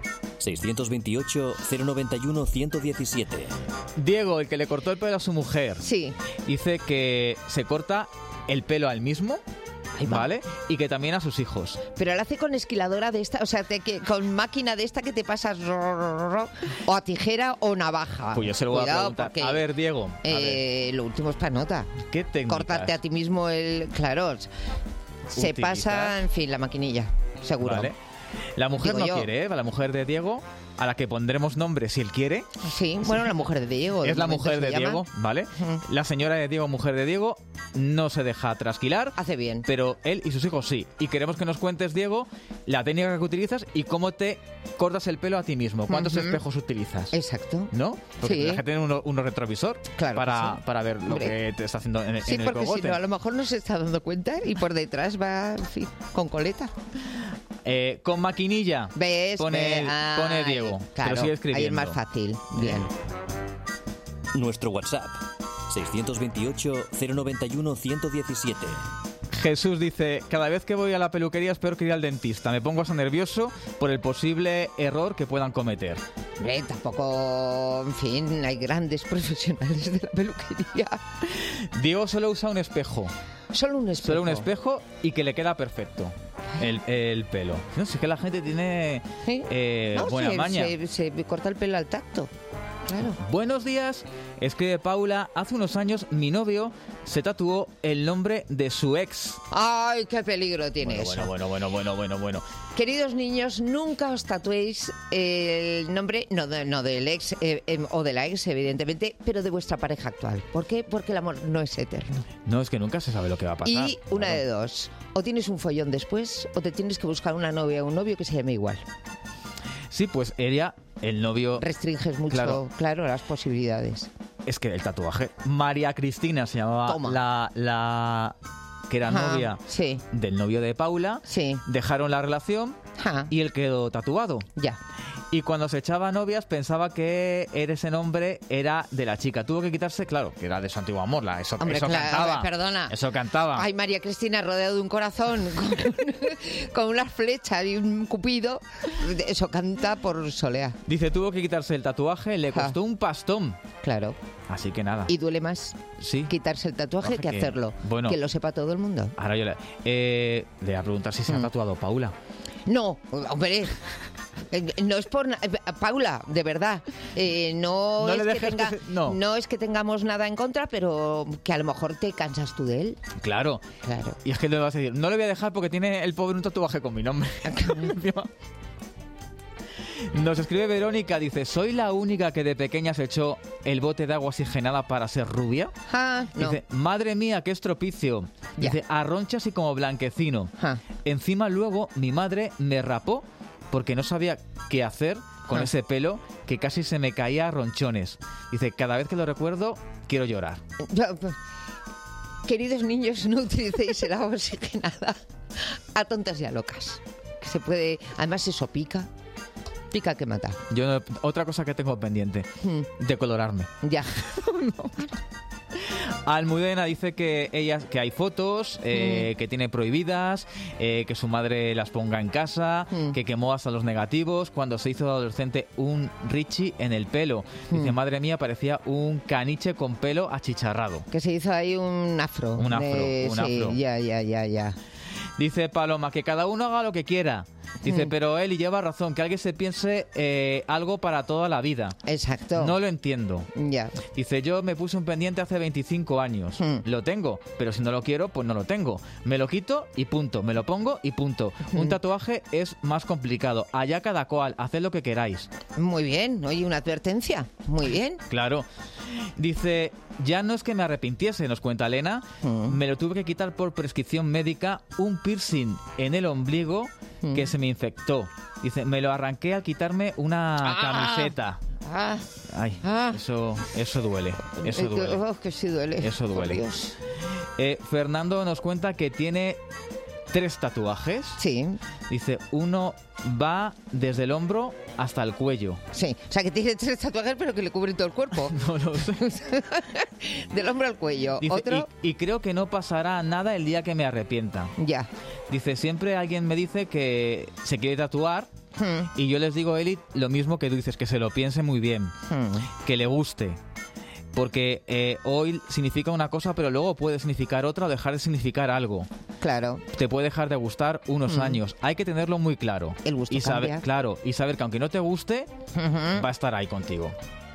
628-091-117. Diego, el que le cortó el pelo a su mujer. Sí. Dice que se corta el pelo al mismo ¿vale? Y que también a sus hijos. Pero lo hace con esquiladora de esta, o sea, con máquina de esta que te pasas o a tijera o navaja. Pues yo se lo voy a preguntar. A ver, Diego. Lo último es para nota. ¿Qué técnicas? Córtate a ti mismo el... Claro, se pasa, en fin, la maquinilla, seguro. Vale. La mujer no quiere, ¿eh? La mujer de Diego, a la que pondremos nombre si él quiere. Sí, bueno, la mujer de Diego. Es la mujer de Diego, ¿vale? La señora de Diego, mujer de Diego, no se deja trasquilar. Hace bien. Pero él y sus hijos sí. Y queremos que nos cuentes, Diego, la técnica que utilizas y cómo te cortas el pelo a ti mismo. ¿Cuántos espejos utilizas? Exacto. ¿No? Porque tienes que tener uno retrovisor para ver lo que te está haciendo en el cogote. Sí, porque si no, a lo mejor no se está dando cuenta y por detrás va, en fin, con coleta. Con maquinilla. ¿Ves? Pone Diego. Claro, pero sigue escribiendo. Ahí es más fácil. Bien. Nuestro WhatsApp, 628-091-117. Jesús dice, cada vez que voy a la peluquería es peor que ir al dentista. Me pongo hasta nervioso por el posible error que puedan cometer. Tampoco, en fin, hay grandes profesionales de la peluquería. Diego solo usa un espejo. Solo un espejo. Solo un espejo y que le queda perfecto el pelo. No sé, que la gente tiene buena maña. Se corta el pelo al tacto. Claro. Buenos días, escribe Paula. Hace unos años mi novio se tatuó el nombre de su ex. ¡Ay, qué peligro tiene eso! Bueno. Queridos niños, nunca os tatuéis el nombre, no del ex o de la ex, evidentemente, pero de vuestra pareja actual. ¿Por qué? Porque el amor no es eterno. No, es que nunca se sabe lo que va a pasar. Y una de dos, o tienes un follón después, o te tienes que buscar una novia o un novio que se llame igual. Sí, pues ella, el novio... Restringes mucho, claro, las posibilidades. Es que el tatuaje... María Cristina se llamaba la que era novia del novio de Paula. Sí. Dejaron la relación y él quedó tatuado. Ya. Y cuando se echaba novias pensaba que ese nombre era de la chica. Tuvo que quitarse, claro, que era de su antiguo amor. Eso cantaba. Perdona. Eso cantaba. Ay, María Cristina, rodeado de un corazón con unas flechas y un cupido. Eso canta por soleá. Dice, tuvo que quitarse el tatuaje, le costó un pastón. Claro. Así que nada. Y duele más quitarse el tatuaje que hacerlo. Bueno, que lo sepa todo el mundo. Ahora yo le voy a preguntar si se ha tatuado Paula. No, hombre. No es por Paula, de verdad. No es que tengamos nada en contra, pero que a lo mejor te cansas tú de él. Claro. Y es que le vas a decir, no le voy a dejar porque tiene el pobre un tatuaje con mi nombre. Nos escribe Verónica, dice, ¿soy la única que de pequeña se echó el bote de agua oxigenada para ser rubia? Dice, madre mía, qué estropicio. Dice, arronchas y como blanquecino. Encima luego mi madre me rapó porque no sabía qué hacer con ese pelo que casi se me caía a ronchones. Dice, cada vez que lo recuerdo, quiero llorar. Queridos niños, no utilicéis el agua oxigenada a tontas y a locas. Que se puede... Además, eso pica que mata. Yo otra cosa que tengo pendiente, decolorarme. Ya. Almudena dice que hay fotos que tiene prohibidas, que su madre las ponga en casa, que quemó hasta los negativos cuando se hizo de adolescente un Richie en el pelo. Dice, madre mía, parecía un caniche con pelo achicharrado. Que se hizo ahí un afro. Un afro. Ya. Dice Paloma, que cada uno haga lo que quiera. Dice, pero Eli lleva razón, que alguien se piense algo para toda la vida. Exacto. No lo entiendo. Ya. Dice, yo me puse un pendiente hace 25 años. Lo tengo, pero si no lo quiero, pues no lo tengo. Me lo quito y punto. Me lo pongo y punto. Un tatuaje es más complicado. Allá cada cual, haced lo que queráis. Muy bien. Oye, una advertencia. Muy bien. Claro. Dice, ya no es que me arrepintiese, nos cuenta Elena. Me lo tuve que quitar por prescripción médica, un piercing en el ombligo que se me infectó. Dice, me lo arranqué al quitarme una camiseta. Ay, eso duele. Eso duele. Que sí duele. Eso duele. Fernando nos cuenta que tiene 3 tatuajes. Sí. Dice, uno va desde el hombro hasta el cuello. Sí, o sea que tiene 3 tatuajes pero que le cubren todo el cuerpo. No lo sé. Del hombro al cuello. Dice, ¿otro? Y creo que no pasará nada el día que me arrepienta. Ya. Dice, siempre alguien me dice que se quiere tatuar y yo les digo, Eli, lo mismo que tú dices, que se lo piense muy bien, que le guste. porque hoy significa una cosa, pero luego puede significar otra o dejar de significar algo. Claro. Te puede dejar de gustar unos años. Hay que tenerlo muy claro. El gusto y saber, cambia. claro, y saber que aunque no te guste, va a estar ahí contigo.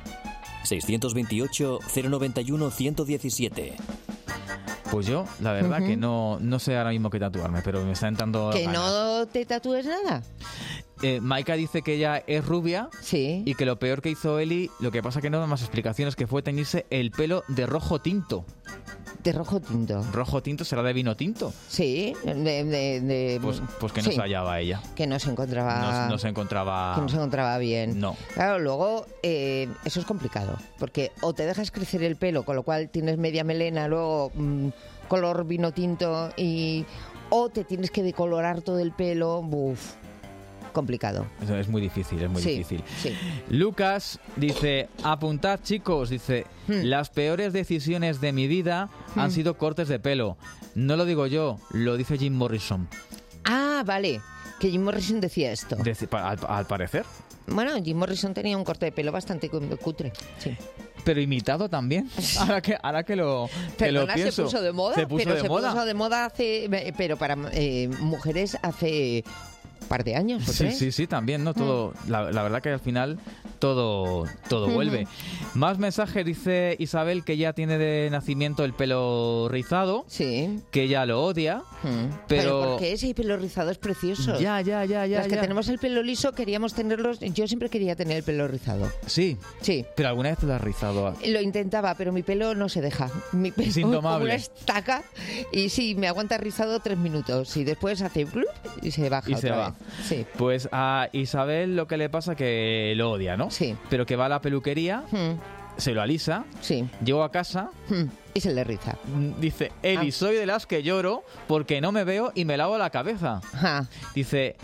628 091 117. Pues yo, la verdad que no sé ahora mismo qué tatuarme, pero me está entrando ¿Que ganas. no te tatúes nada? Maika dice que ella es rubia y que lo peor que hizo Eli, lo que pasa que no da más explicaciones, que fue teñirse el pelo de rojo tinto. ¿De rojo tinto? ¿Rojo tinto será de vino tinto? Sí, Pues que no se hallaba ella. Que no se encontraba... No se encontraba... Que no se encontraba bien. No. Claro, luego eso es complicado, porque o te dejas crecer el pelo, con lo cual tienes media melena, luego color vino tinto, o te tienes que decolorar todo el pelo, complicado. Eso es muy difícil, difícil. Sí. Lucas dice, apuntad chicos, dice, las peores decisiones de mi vida han sido cortes de pelo. No lo digo yo, lo dice Jim Morrison. Ah, vale, que Jim Morrison decía esto. Al parecer. Bueno, Jim Morrison tenía un corte de pelo bastante cutre, sí. Pero imitado también. Ahora que lo pienso. Se puso de moda. Se puso de moda pero para mujeres hace par de años. Sí, también, ¿no? Todo, la verdad que al final todo vuelve. Más mensajes, dice Isabel que ya tiene de nacimiento el pelo rizado, que ella lo odia, pero ¿por qué? Ese pelo rizado es precioso. Ya. Las que tenemos el pelo liso queríamos tenerlos, yo siempre quería tener el pelo rizado. Sí. Pero alguna vez te lo has rizado. Lo intentaba, pero mi pelo no se deja. Mi pelo es indomable. Como una estaca, y sí, me aguanta rizado 3 minutos y después hace blup y se baja y otra se va. vez. Sí. Pues a Isabel lo que le pasa que lo odia, ¿no? Sí. Pero que va a la peluquería, se lo alisa, llego a casa y se le riza. Dice, Eli, soy de las que lloro porque no me veo y me lavo la cabeza. Dice,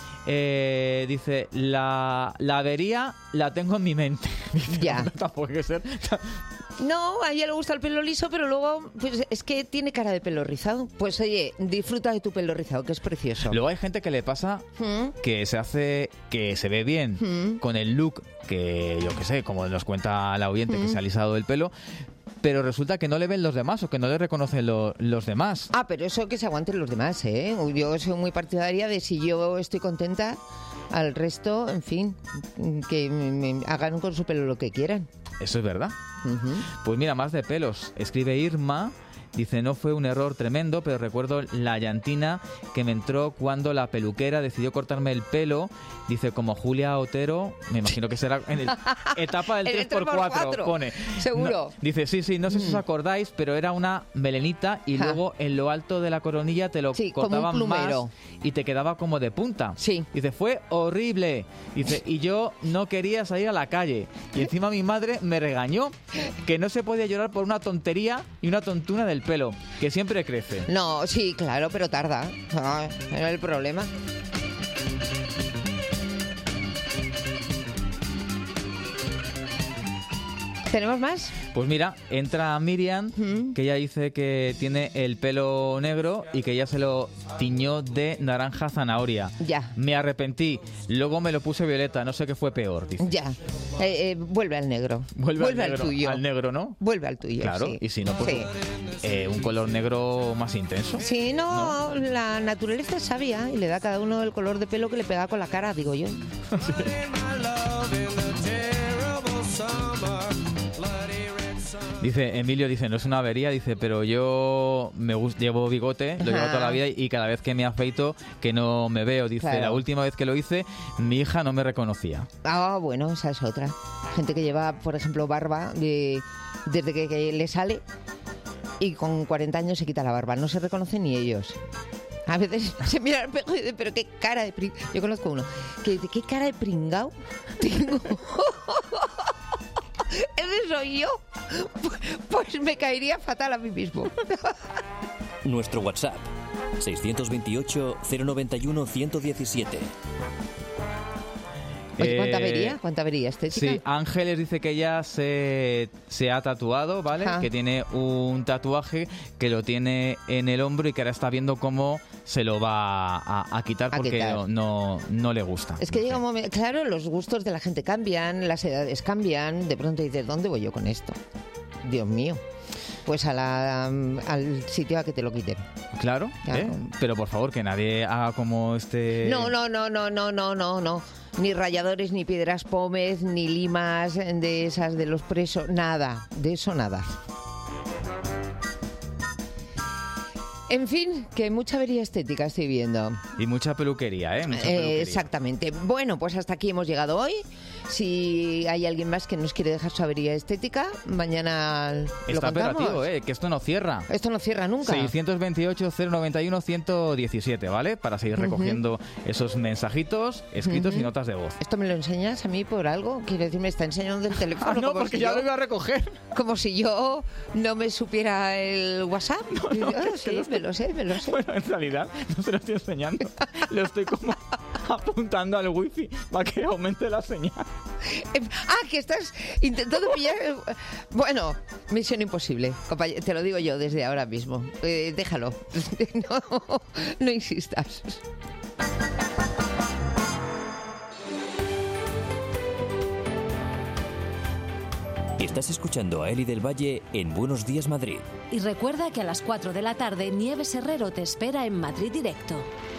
la avería la tengo en mi mente. Dice, ya. No, tampoco hay que ser... No, a ella le gusta el pelo liso, pero luego pues es que tiene cara de pelo rizado. Pues oye, disfruta de tu pelo rizado, que es precioso. Luego hay gente que le pasa que se ve bien con el look que, yo qué sé, como nos cuenta la oyente que se ha alisado el pelo, pero resulta que no le ven los demás o que no le reconocen los demás. Ah, pero eso que se aguanten los demás, ¿eh? Yo soy muy partidaria de si yo estoy contenta, al resto, en fin, que me hagan con su pelo lo que quieran. Eso es verdad. Pues mira, más de pelos. Escribe Irma, dice, no fue un error tremendo, pero recuerdo la llantina que me entró cuando la peluquera decidió cortarme el pelo. Dice, como Julia Otero, me imagino que será en el etapa del 3x4, pone. Seguro. No, dice, sí, no sé si os acordáis, pero era una melenita y luego en lo alto de la coronilla te lo cortaban más y te quedaba como de punta. Dice, fue horrible. Dice, y yo no quería salir a la calle. Y encima mi madre me regañó que no se podía llorar por una tontería y una tontuna del pelo, que siempre crece. No, sí, claro, pero tarda. Era el problema. ¿Tenemos más? Pues mira, entra Miriam, que ella dice que tiene el pelo negro y que ella se lo tiñó de naranja zanahoria. Ya. Me arrepentí, luego me lo puse violeta, no sé qué fue peor, dice. Ya. Vuelve al negro. Vuelve al tuyo. Al negro, ¿no? Vuelve al tuyo, claro, sí. Y si no, pues un color negro más intenso. Sí, no, la naturaleza es sabia y le da a cada uno el color de pelo que le pega con la cara, digo yo. Sí. Dice, Emilio dice, no es una avería, dice, pero yo llevo bigote, lo llevo toda la vida y cada vez que me afeito que no me veo. Dice, la última vez que lo hice, mi hija no me reconocía. Ah, bueno, esa es otra. Gente que lleva, por ejemplo, barba desde que le sale y con 40 años se quita la barba. No se reconocen ni ellos. A veces se mira al espejo y dice, pero qué cara de pringao. Yo conozco uno que dice, qué cara de pringao tengo. ¿Ese soy yo? Pues me caería fatal a mí mismo. Nuestro WhatsApp, 628 091 117. Oye, ¿cuánta avería estética? Sí, Ángeles dice que ella se ha tatuado, ¿vale? Que tiene un tatuaje que lo tiene en el hombro y que ahora está viendo cómo se lo va a quitar porque no le gusta. Es que llega un momento, claro, los gustos de la gente cambian, las edades cambian, de pronto dices, ¿dónde voy yo con esto? Dios mío. Pues al sitio a que te lo quiten. Claro. Pero por favor, que nadie haga como No. Ni ralladores, ni piedras pómez, ni limas de esas de los presos. Nada, de eso nada. En fin, que mucha avería estética estoy viendo. Y mucha peluquería, Mucha peluquería. Exactamente. Bueno, pues hasta aquí hemos llegado hoy. Si hay alguien más que nos quiere dejar su avería estética, mañana lo Está contamos. operativo, que esto no cierra. Esto no cierra nunca. 628-091-117, ¿vale? Para seguir recogiendo esos mensajitos escritos y notas de voz. ¿Esto me lo enseñas a mí por algo? Quiero decir, me está enseñando el teléfono. No, porque ya lo iba a recoger. Como si yo no me supiera el WhatsApp. Sí, me lo sé. Bueno, en realidad no se lo estoy enseñando. Lo estoy como apuntando al wifi para que aumente la señal. Que estás intentando pillar... Bueno, misión imposible. Compañero, te lo digo yo desde ahora mismo. Déjalo. No insistas. Estás escuchando a Eli del Valle en Buenos Días Madrid. Y recuerda que a las 4 de la tarde Nieves Herrero te espera en Madrid Directo.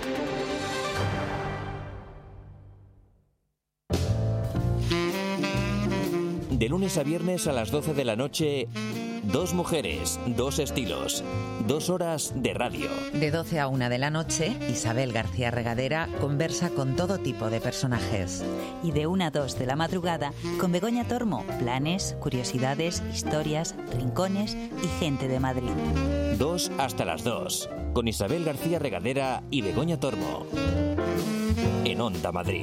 De lunes a viernes a las 12 de la noche, 2 mujeres, 2 estilos, 2 horas de radio. De 12 a 1 de la noche, Isabel García Regadera conversa con todo tipo de personajes. Y de 1 a 2 de la madrugada, con Begoña Tormo, planes, curiosidades, historias, rincones y gente de Madrid. 2 hasta las 2, con Isabel García Regadera y Begoña Tormo. En Onda Madrid.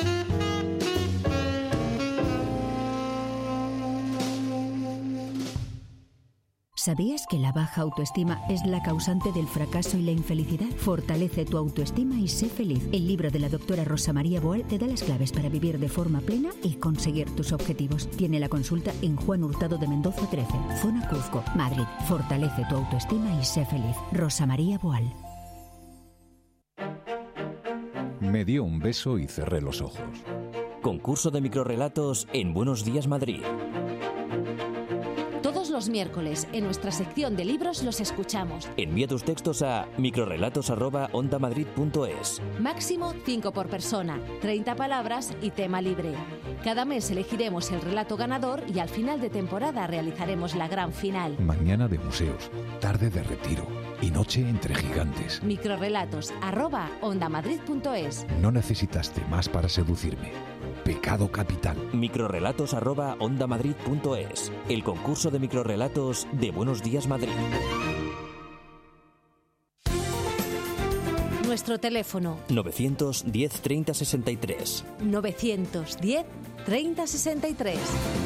¿Sabías que la baja autoestima es la causante del fracaso y la infelicidad? Fortalece tu autoestima y sé feliz. El libro de la doctora Rosa María Boal te da las claves para vivir de forma plena y conseguir tus objetivos. Tiene la consulta en Juan Hurtado de Mendoza 13, Zona Cuzco, Madrid. Fortalece tu autoestima y sé feliz. Rosa María Boal. Me dio un beso y cerré los ojos. Concurso de microrrelatos en Buenos Días Madrid. Todos los miércoles, en nuestra sección de libros, los escuchamos. Envía tus textos a microrelatos@ondamadrid.es. Máximo 5 por persona, 30 palabras y tema libre. Cada mes elegiremos el relato ganador y al final de temporada realizaremos la gran final. Mañana de museos, tarde de retiro y noche entre gigantes. Microrelatos@ondamadrid.es. No necesitaste más para seducirme. Pecado capital. Microrelatos@ondamadrid.es. El concurso de microrrelatos de Buenos Días Madrid. Nuestro teléfono 910 30 63. 910 30 63.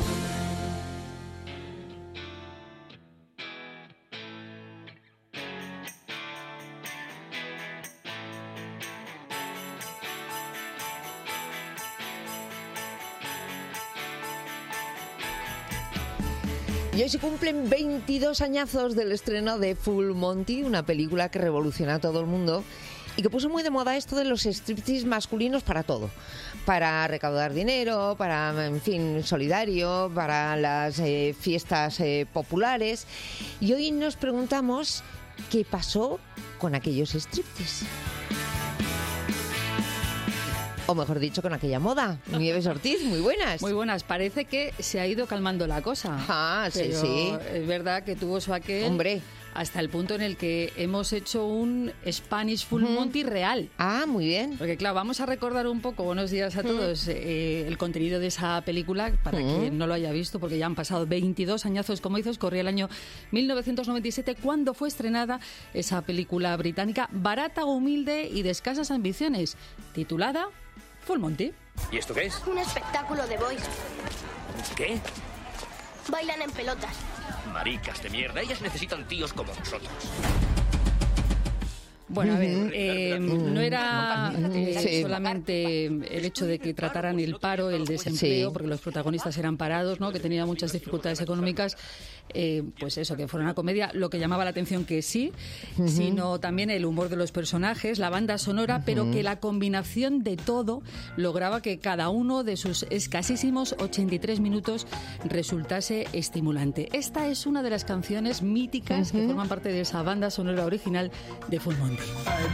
Y hoy se cumplen 22 añazos del estreno de Full Monty, una película que revoluciona a todo el mundo y que puso muy de moda esto de los striptease masculinos para todo. Para recaudar dinero, para, en fin, solidario, para las fiestas populares. Y hoy nos preguntamos qué pasó con aquellos striptease. O mejor dicho, con aquella moda. Nieves Ortiz, muy buenas. Muy buenas. Parece que se ha ido calmando la cosa. Sí, sí. Es verdad que tuvo su aquel... Hombre. Hasta el punto en el que hemos hecho un Spanish Full Monty real. Ah, muy bien. Porque claro, vamos a recordar un poco, buenos días a todos, el contenido de esa película, para quien no lo haya visto, porque ya han pasado 22 añazos, como dices, corría el año 1997, cuando fue estrenada esa película británica, barata, humilde y de escasas ambiciones, titulada Full Monty. ¿Y esto qué es? Un espectáculo de boys. ¿Qué? Bailan en pelotas. Maricas de mierda, ellas necesitan tíos como nosotros. Bueno, a ver, no era solamente el hecho de que trataran el paro, el desempleo, porque los protagonistas eran parados, ¿no? Que tenían muchas dificultades económicas, pues eso, que fuera una comedia, lo que llamaba la atención que sí, sino también el humor de los personajes, la banda sonora, pero que la combinación de todo lograba que cada uno de sus escasísimos 83 minutos resultase estimulante. Esta es una de las canciones míticas que forman parte de esa banda sonora original de Full Monty.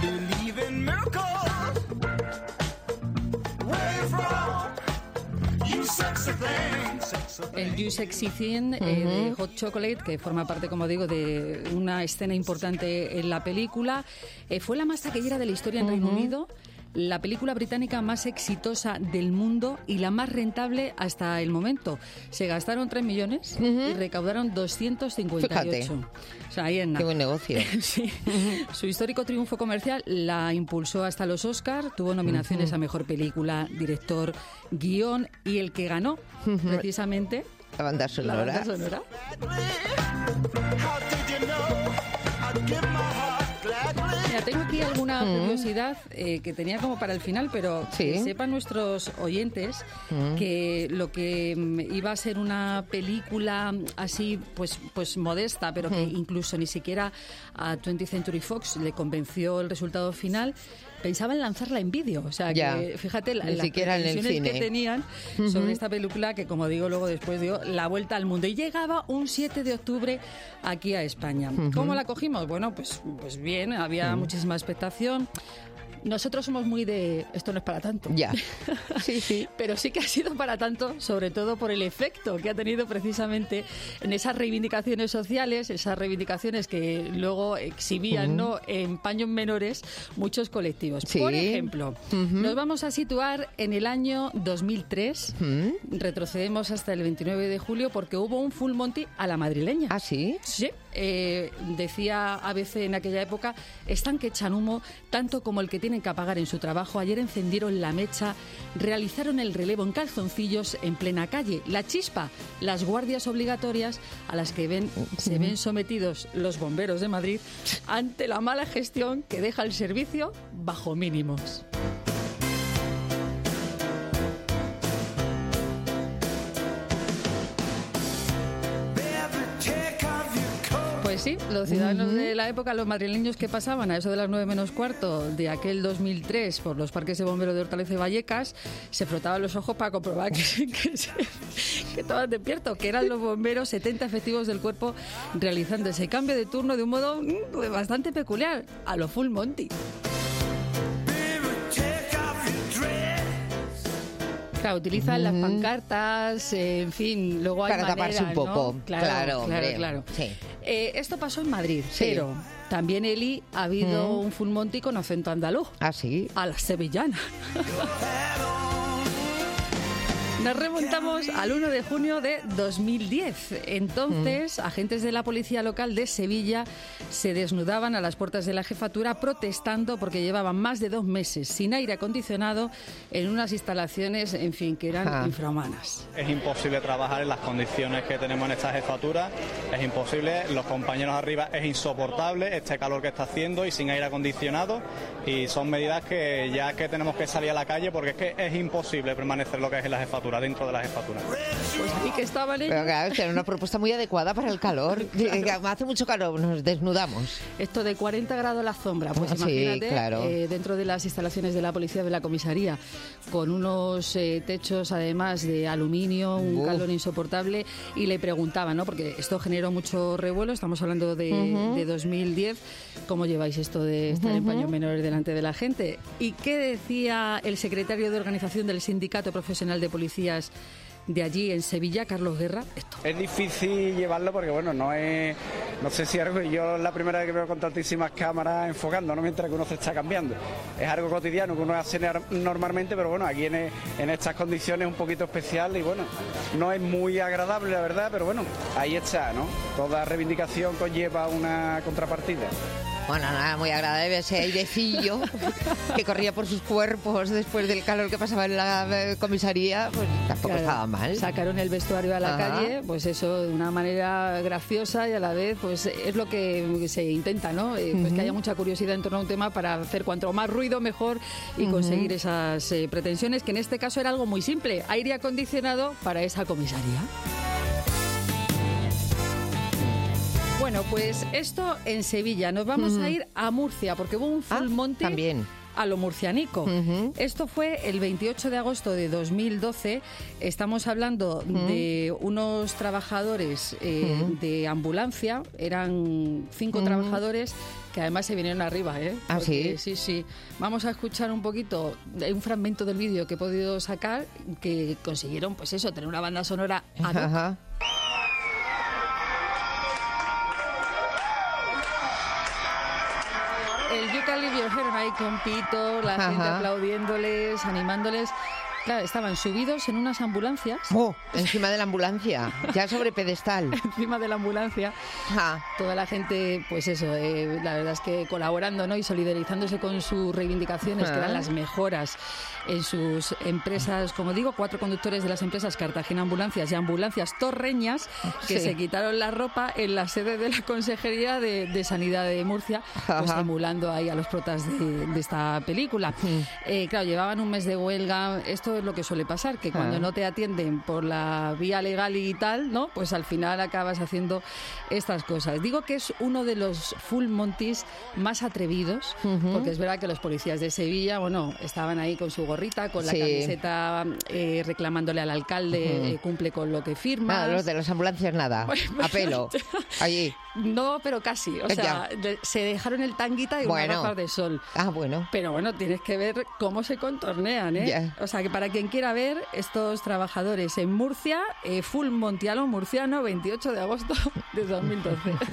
El You Sexy Thing de Hot Chocolate, que forma parte, como digo, de una escena importante en la película, fue la más taquillera de la historia en Reino Unido, la película británica más exitosa del mundo y la más rentable hasta el momento. Se gastaron 3 millones y recaudaron 258. Fíjate. O sea, ahí en nada. Qué buen negocio. Sí. Su histórico triunfo comercial la impulsó hasta los Oscar, tuvo nominaciones a Mejor Película, Director, Guión, y el que ganó, precisamente, la banda sonora. La banda sonora. Mira, tengo aquí alguna curiosidad que tenía como para el final, pero que sepan nuestros oyentes que lo que iba a ser una película así, pues modesta, pero que incluso ni siquiera a 20th Century Fox le convenció el resultado final. Pensaban lanzarla en vídeo, o sea, que fíjate las pretensiones que tenían sobre esta película, que como digo, luego después dio la vuelta al mundo y llegaba un 7 de octubre aquí a España. ¿Cómo la cogimos? Bueno, pues bien, había muchísima expectación. Nosotros somos muy de esto no es para tanto. Ya. Sí. Pero sí que ha sido para tanto, sobre todo por el efecto que ha tenido precisamente en esas reivindicaciones sociales, esas reivindicaciones que luego exhibían, ¿no?, en paños menores muchos colectivos. Por ejemplo, nos vamos a situar en el año 2003. Retrocedemos hasta el 29 de julio porque hubo un Full Monty a la madrileña. ¿Ah, sí? Sí. Decía ABC en aquella época, están que echan humo tanto como el que tienen que apagar en su trabajo. Ayer encendieron la mecha, realizaron el relevo en calzoncillos en plena calle. La chispa, las guardias obligatorias a las que se ven sometidos los bomberos de Madrid ante la mala gestión que deja el servicio bajo mínimos. Pues sí, los ciudadanos de la época, los madrileños que pasaban a eso de las 9 menos cuarto de aquel 2003 por los parques de bomberos de Hortaleza y Vallecas, se frotaban los ojos para comprobar que estaban despiertos, que eran los bomberos, 70 efectivos del cuerpo, realizando ese cambio de turno de un modo bastante peculiar, a lo Full Monty. Claro, utilizan las pancartas, en fin, luego hay para taparse un poco, ¿no? Claro. Sí. Esto pasó en Madrid, pero también, Eli, ha habido un Full Monty con acento andaluz. ¿Ah, sí? A la sevillana. Nos remontamos al 1 de junio de 2010. Entonces, agentes de la policía local de Sevilla se desnudaban a las puertas de la jefatura protestando porque llevaban más de 2 meses sin aire acondicionado en unas instalaciones, en fin, que eran infrahumanas. Es imposible trabajar en las condiciones que tenemos en esta jefatura, es imposible, los compañeros arriba es insoportable, este calor que está haciendo y sin aire acondicionado, y son medidas que ya que tenemos que salir a la calle porque es que es imposible permanecer lo que es en la jefatura, dentro de la jefatura. Pues aquí que estaban ellos. Pero claro, era una propuesta muy adecuada para el calor. Hace mucho calor, nos desnudamos. Esto de 40 grados la sombra, pues imagínate, claro. Dentro de las instalaciones de la policía de la comisaría, con unos techos además de aluminio, un calor insoportable, y le preguntaban, ¿no? Porque esto generó mucho revuelo, estamos hablando de 2010, ¿cómo lleváis esto de estar en paños menores delante de la gente? ¿Y qué decía el secretario de organización del Sindicato Profesional de Policías de allí en Sevilla, Carlos Guerra? Es difícil llevarlo porque, bueno, no sé si algo, yo es la primera vez que veo con tantísimas cámaras enfocando, ¿no? Mientras que uno se está cambiando. Es algo cotidiano que uno hace normalmente, pero bueno, aquí en estas condiciones es un poquito especial y bueno, no es muy agradable, la verdad, pero bueno, ahí está, ¿no? Toda reivindicación conlleva una contrapartida. Bueno, nada, muy agradable ese airecillo que corría por sus cuerpos después del calor que pasaba en la comisaría, pues tampoco estaba mal. Sacaron el vestuario a la calle, pues eso, de una manera graciosa y a la vez, pues es lo que se intenta, ¿no? Pues que haya mucha curiosidad en torno a un tema para hacer cuanto más ruido mejor y conseguir esas pretensiones, que en este caso era algo muy simple, aire acondicionado para esa comisaría. Bueno, pues esto en Sevilla. Nos vamos a ir a Murcia, porque hubo un full monty también a lo murcianico. Esto fue el 28 de agosto de 2012. Estamos hablando de unos trabajadores de ambulancia. Eran 5 trabajadores que además se vinieron arriba, ¿eh? ¿Ah, sí? Sí. Vamos a escuchar un poquito, un fragmento del vídeo que he podido sacar, que consiguieron, pues eso, tener una banda sonora ad hoc. Ajá. El You Can Leave Your Hair ahí con Pito, la gente aplaudiéndoles, animándoles. Claro, estaban subidos en unas ambulancias. Encima de la ambulancia, ya sobre pedestal. Encima de la ambulancia. Toda la gente, pues eso, la verdad es que colaborando, ¿no? Y solidarizándose con sus reivindicaciones, que eran las mejoras en sus empresas, como digo, 4 conductores de las empresas Cartagena Ambulancias y Ambulancias Torreñas, que se quitaron la ropa en la sede de la Consejería de Sanidad de Murcia, pues emulando ahí a los protas de esta película. Claro, llevaban un mes de huelga. Esto es lo que suele pasar, que cuando no te atienden por la vía legal y tal, ¿no? Pues al final acabas haciendo estas cosas. Digo que es uno de los full montis más atrevidos, porque es verdad que los policías de Sevilla, bueno, estaban ahí con su gorrita, con la camiseta, reclamándole al alcalde, cumple con lo que firma. Los de las ambulancias nada, a pelo, allí. No, pero casi, o sea, se dejaron el tanguita y unas gafas de sol. Bueno. Pero bueno, tienes que ver cómo se contornean, ¿eh? O sea, que para quien quiera ver estos trabajadores en Murcia, full montiano murciano, 28 de agosto de 2012.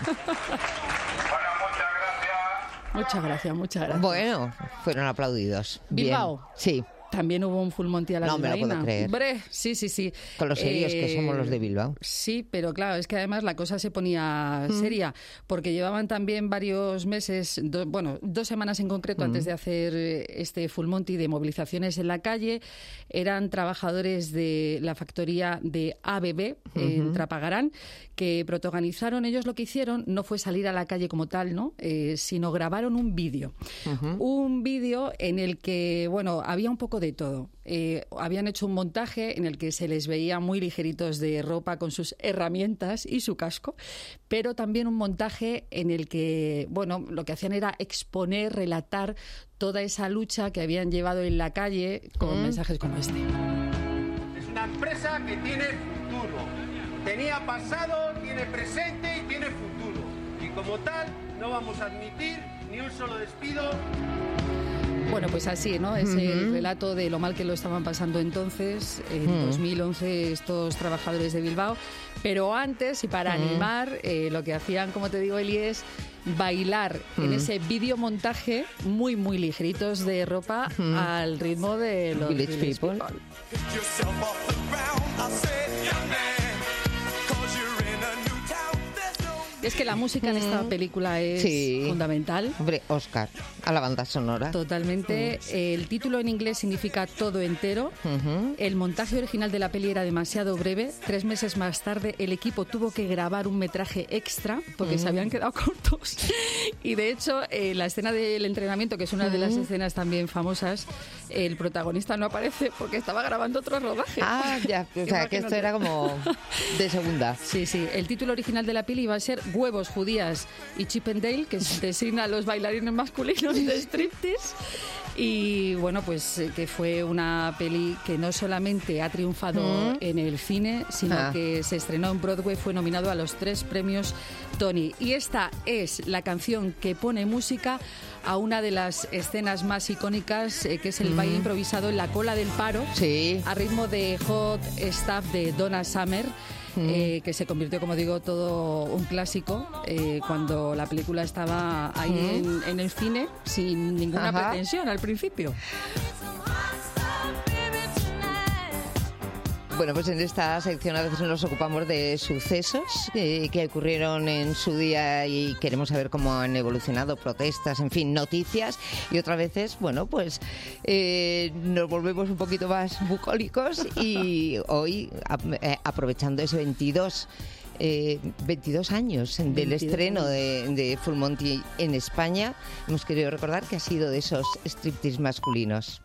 Muchas gracias. Bueno, fueron aplaudidos. Bilbao. Bien. Sí. También hubo un full monty a la bilbaína. No me lo puedo creer. Hombre, sí. Con los serios que somos los de Bilbao. Sí, pero claro, es que además la cosa se ponía seria, porque llevaban también varios meses, 2 semanas en concreto antes de hacer este full monty de movilizaciones en la calle. Eran trabajadores de la factoría de ABB en Trapagarán, que protagonizaron. Ellos lo que hicieron no fue salir a la calle como tal, ¿no? Sino grabaron un vídeo. Un vídeo en el que, había un poco de todo. Habían hecho un montaje en el que se les veía muy ligeritos de ropa con sus herramientas y su casco, pero también un montaje en el que, lo que hacían era exponer, relatar toda esa lucha que habían llevado en la calle con mensajes como este. Es una empresa que tiene futuro. Tenía pasado, tiene presente y tiene futuro. Y como tal, no vamos a admitir ni un solo despido. Bueno, pues así, ¿no? Es el relato de lo mal que lo estaban pasando entonces, en 2011, estos trabajadores de Bilbao. Pero antes, y para animar, lo que hacían, como te digo, Eli, es bailar en ese videomontaje muy, muy ligeritos de ropa al ritmo de los Village People. Es que la música en esta película es fundamental. Hombre, Oscar, a la banda sonora. Totalmente. El título en inglés significa todo entero. El montaje original de la peli era demasiado breve. 3 meses más tarde el equipo tuvo que grabar un metraje extra porque se habían quedado cortos. Y de hecho, la escena del entrenamiento, que es una de las escenas también famosas, el protagonista no aparece porque estaba grabando otro rodaje. Ya. O sea, que esto era como de segunda. Sí. El título original de la peli iba a ser Huevos, Judías y Chip and Dale, que designa a los bailarines masculinos de striptease. Y pues que fue una peli que no solamente ha triunfado en el cine, sino que se estrenó en Broadway, fue nominado a los 3 premios Tony. Y esta es la canción que pone música a una de las escenas más icónicas, que es el baile improvisado en la cola del paro, a ritmo de Hot Stuff de Donna Summer. Que se convirtió, como digo, todo un clásico cuando la película estaba ahí en el cine sin ninguna pretensión al principio. Bueno, pues en esta sección a veces nos ocupamos de sucesos que ocurrieron en su día y queremos saber cómo han evolucionado, protestas, en fin, noticias. Y otras veces, bueno, pues nos volvemos un poquito más bucólicos y hoy, aprovechando ese 22 años del estreno de Full Monty en España, hemos querido recordar que ha sido de esos striptease masculinos.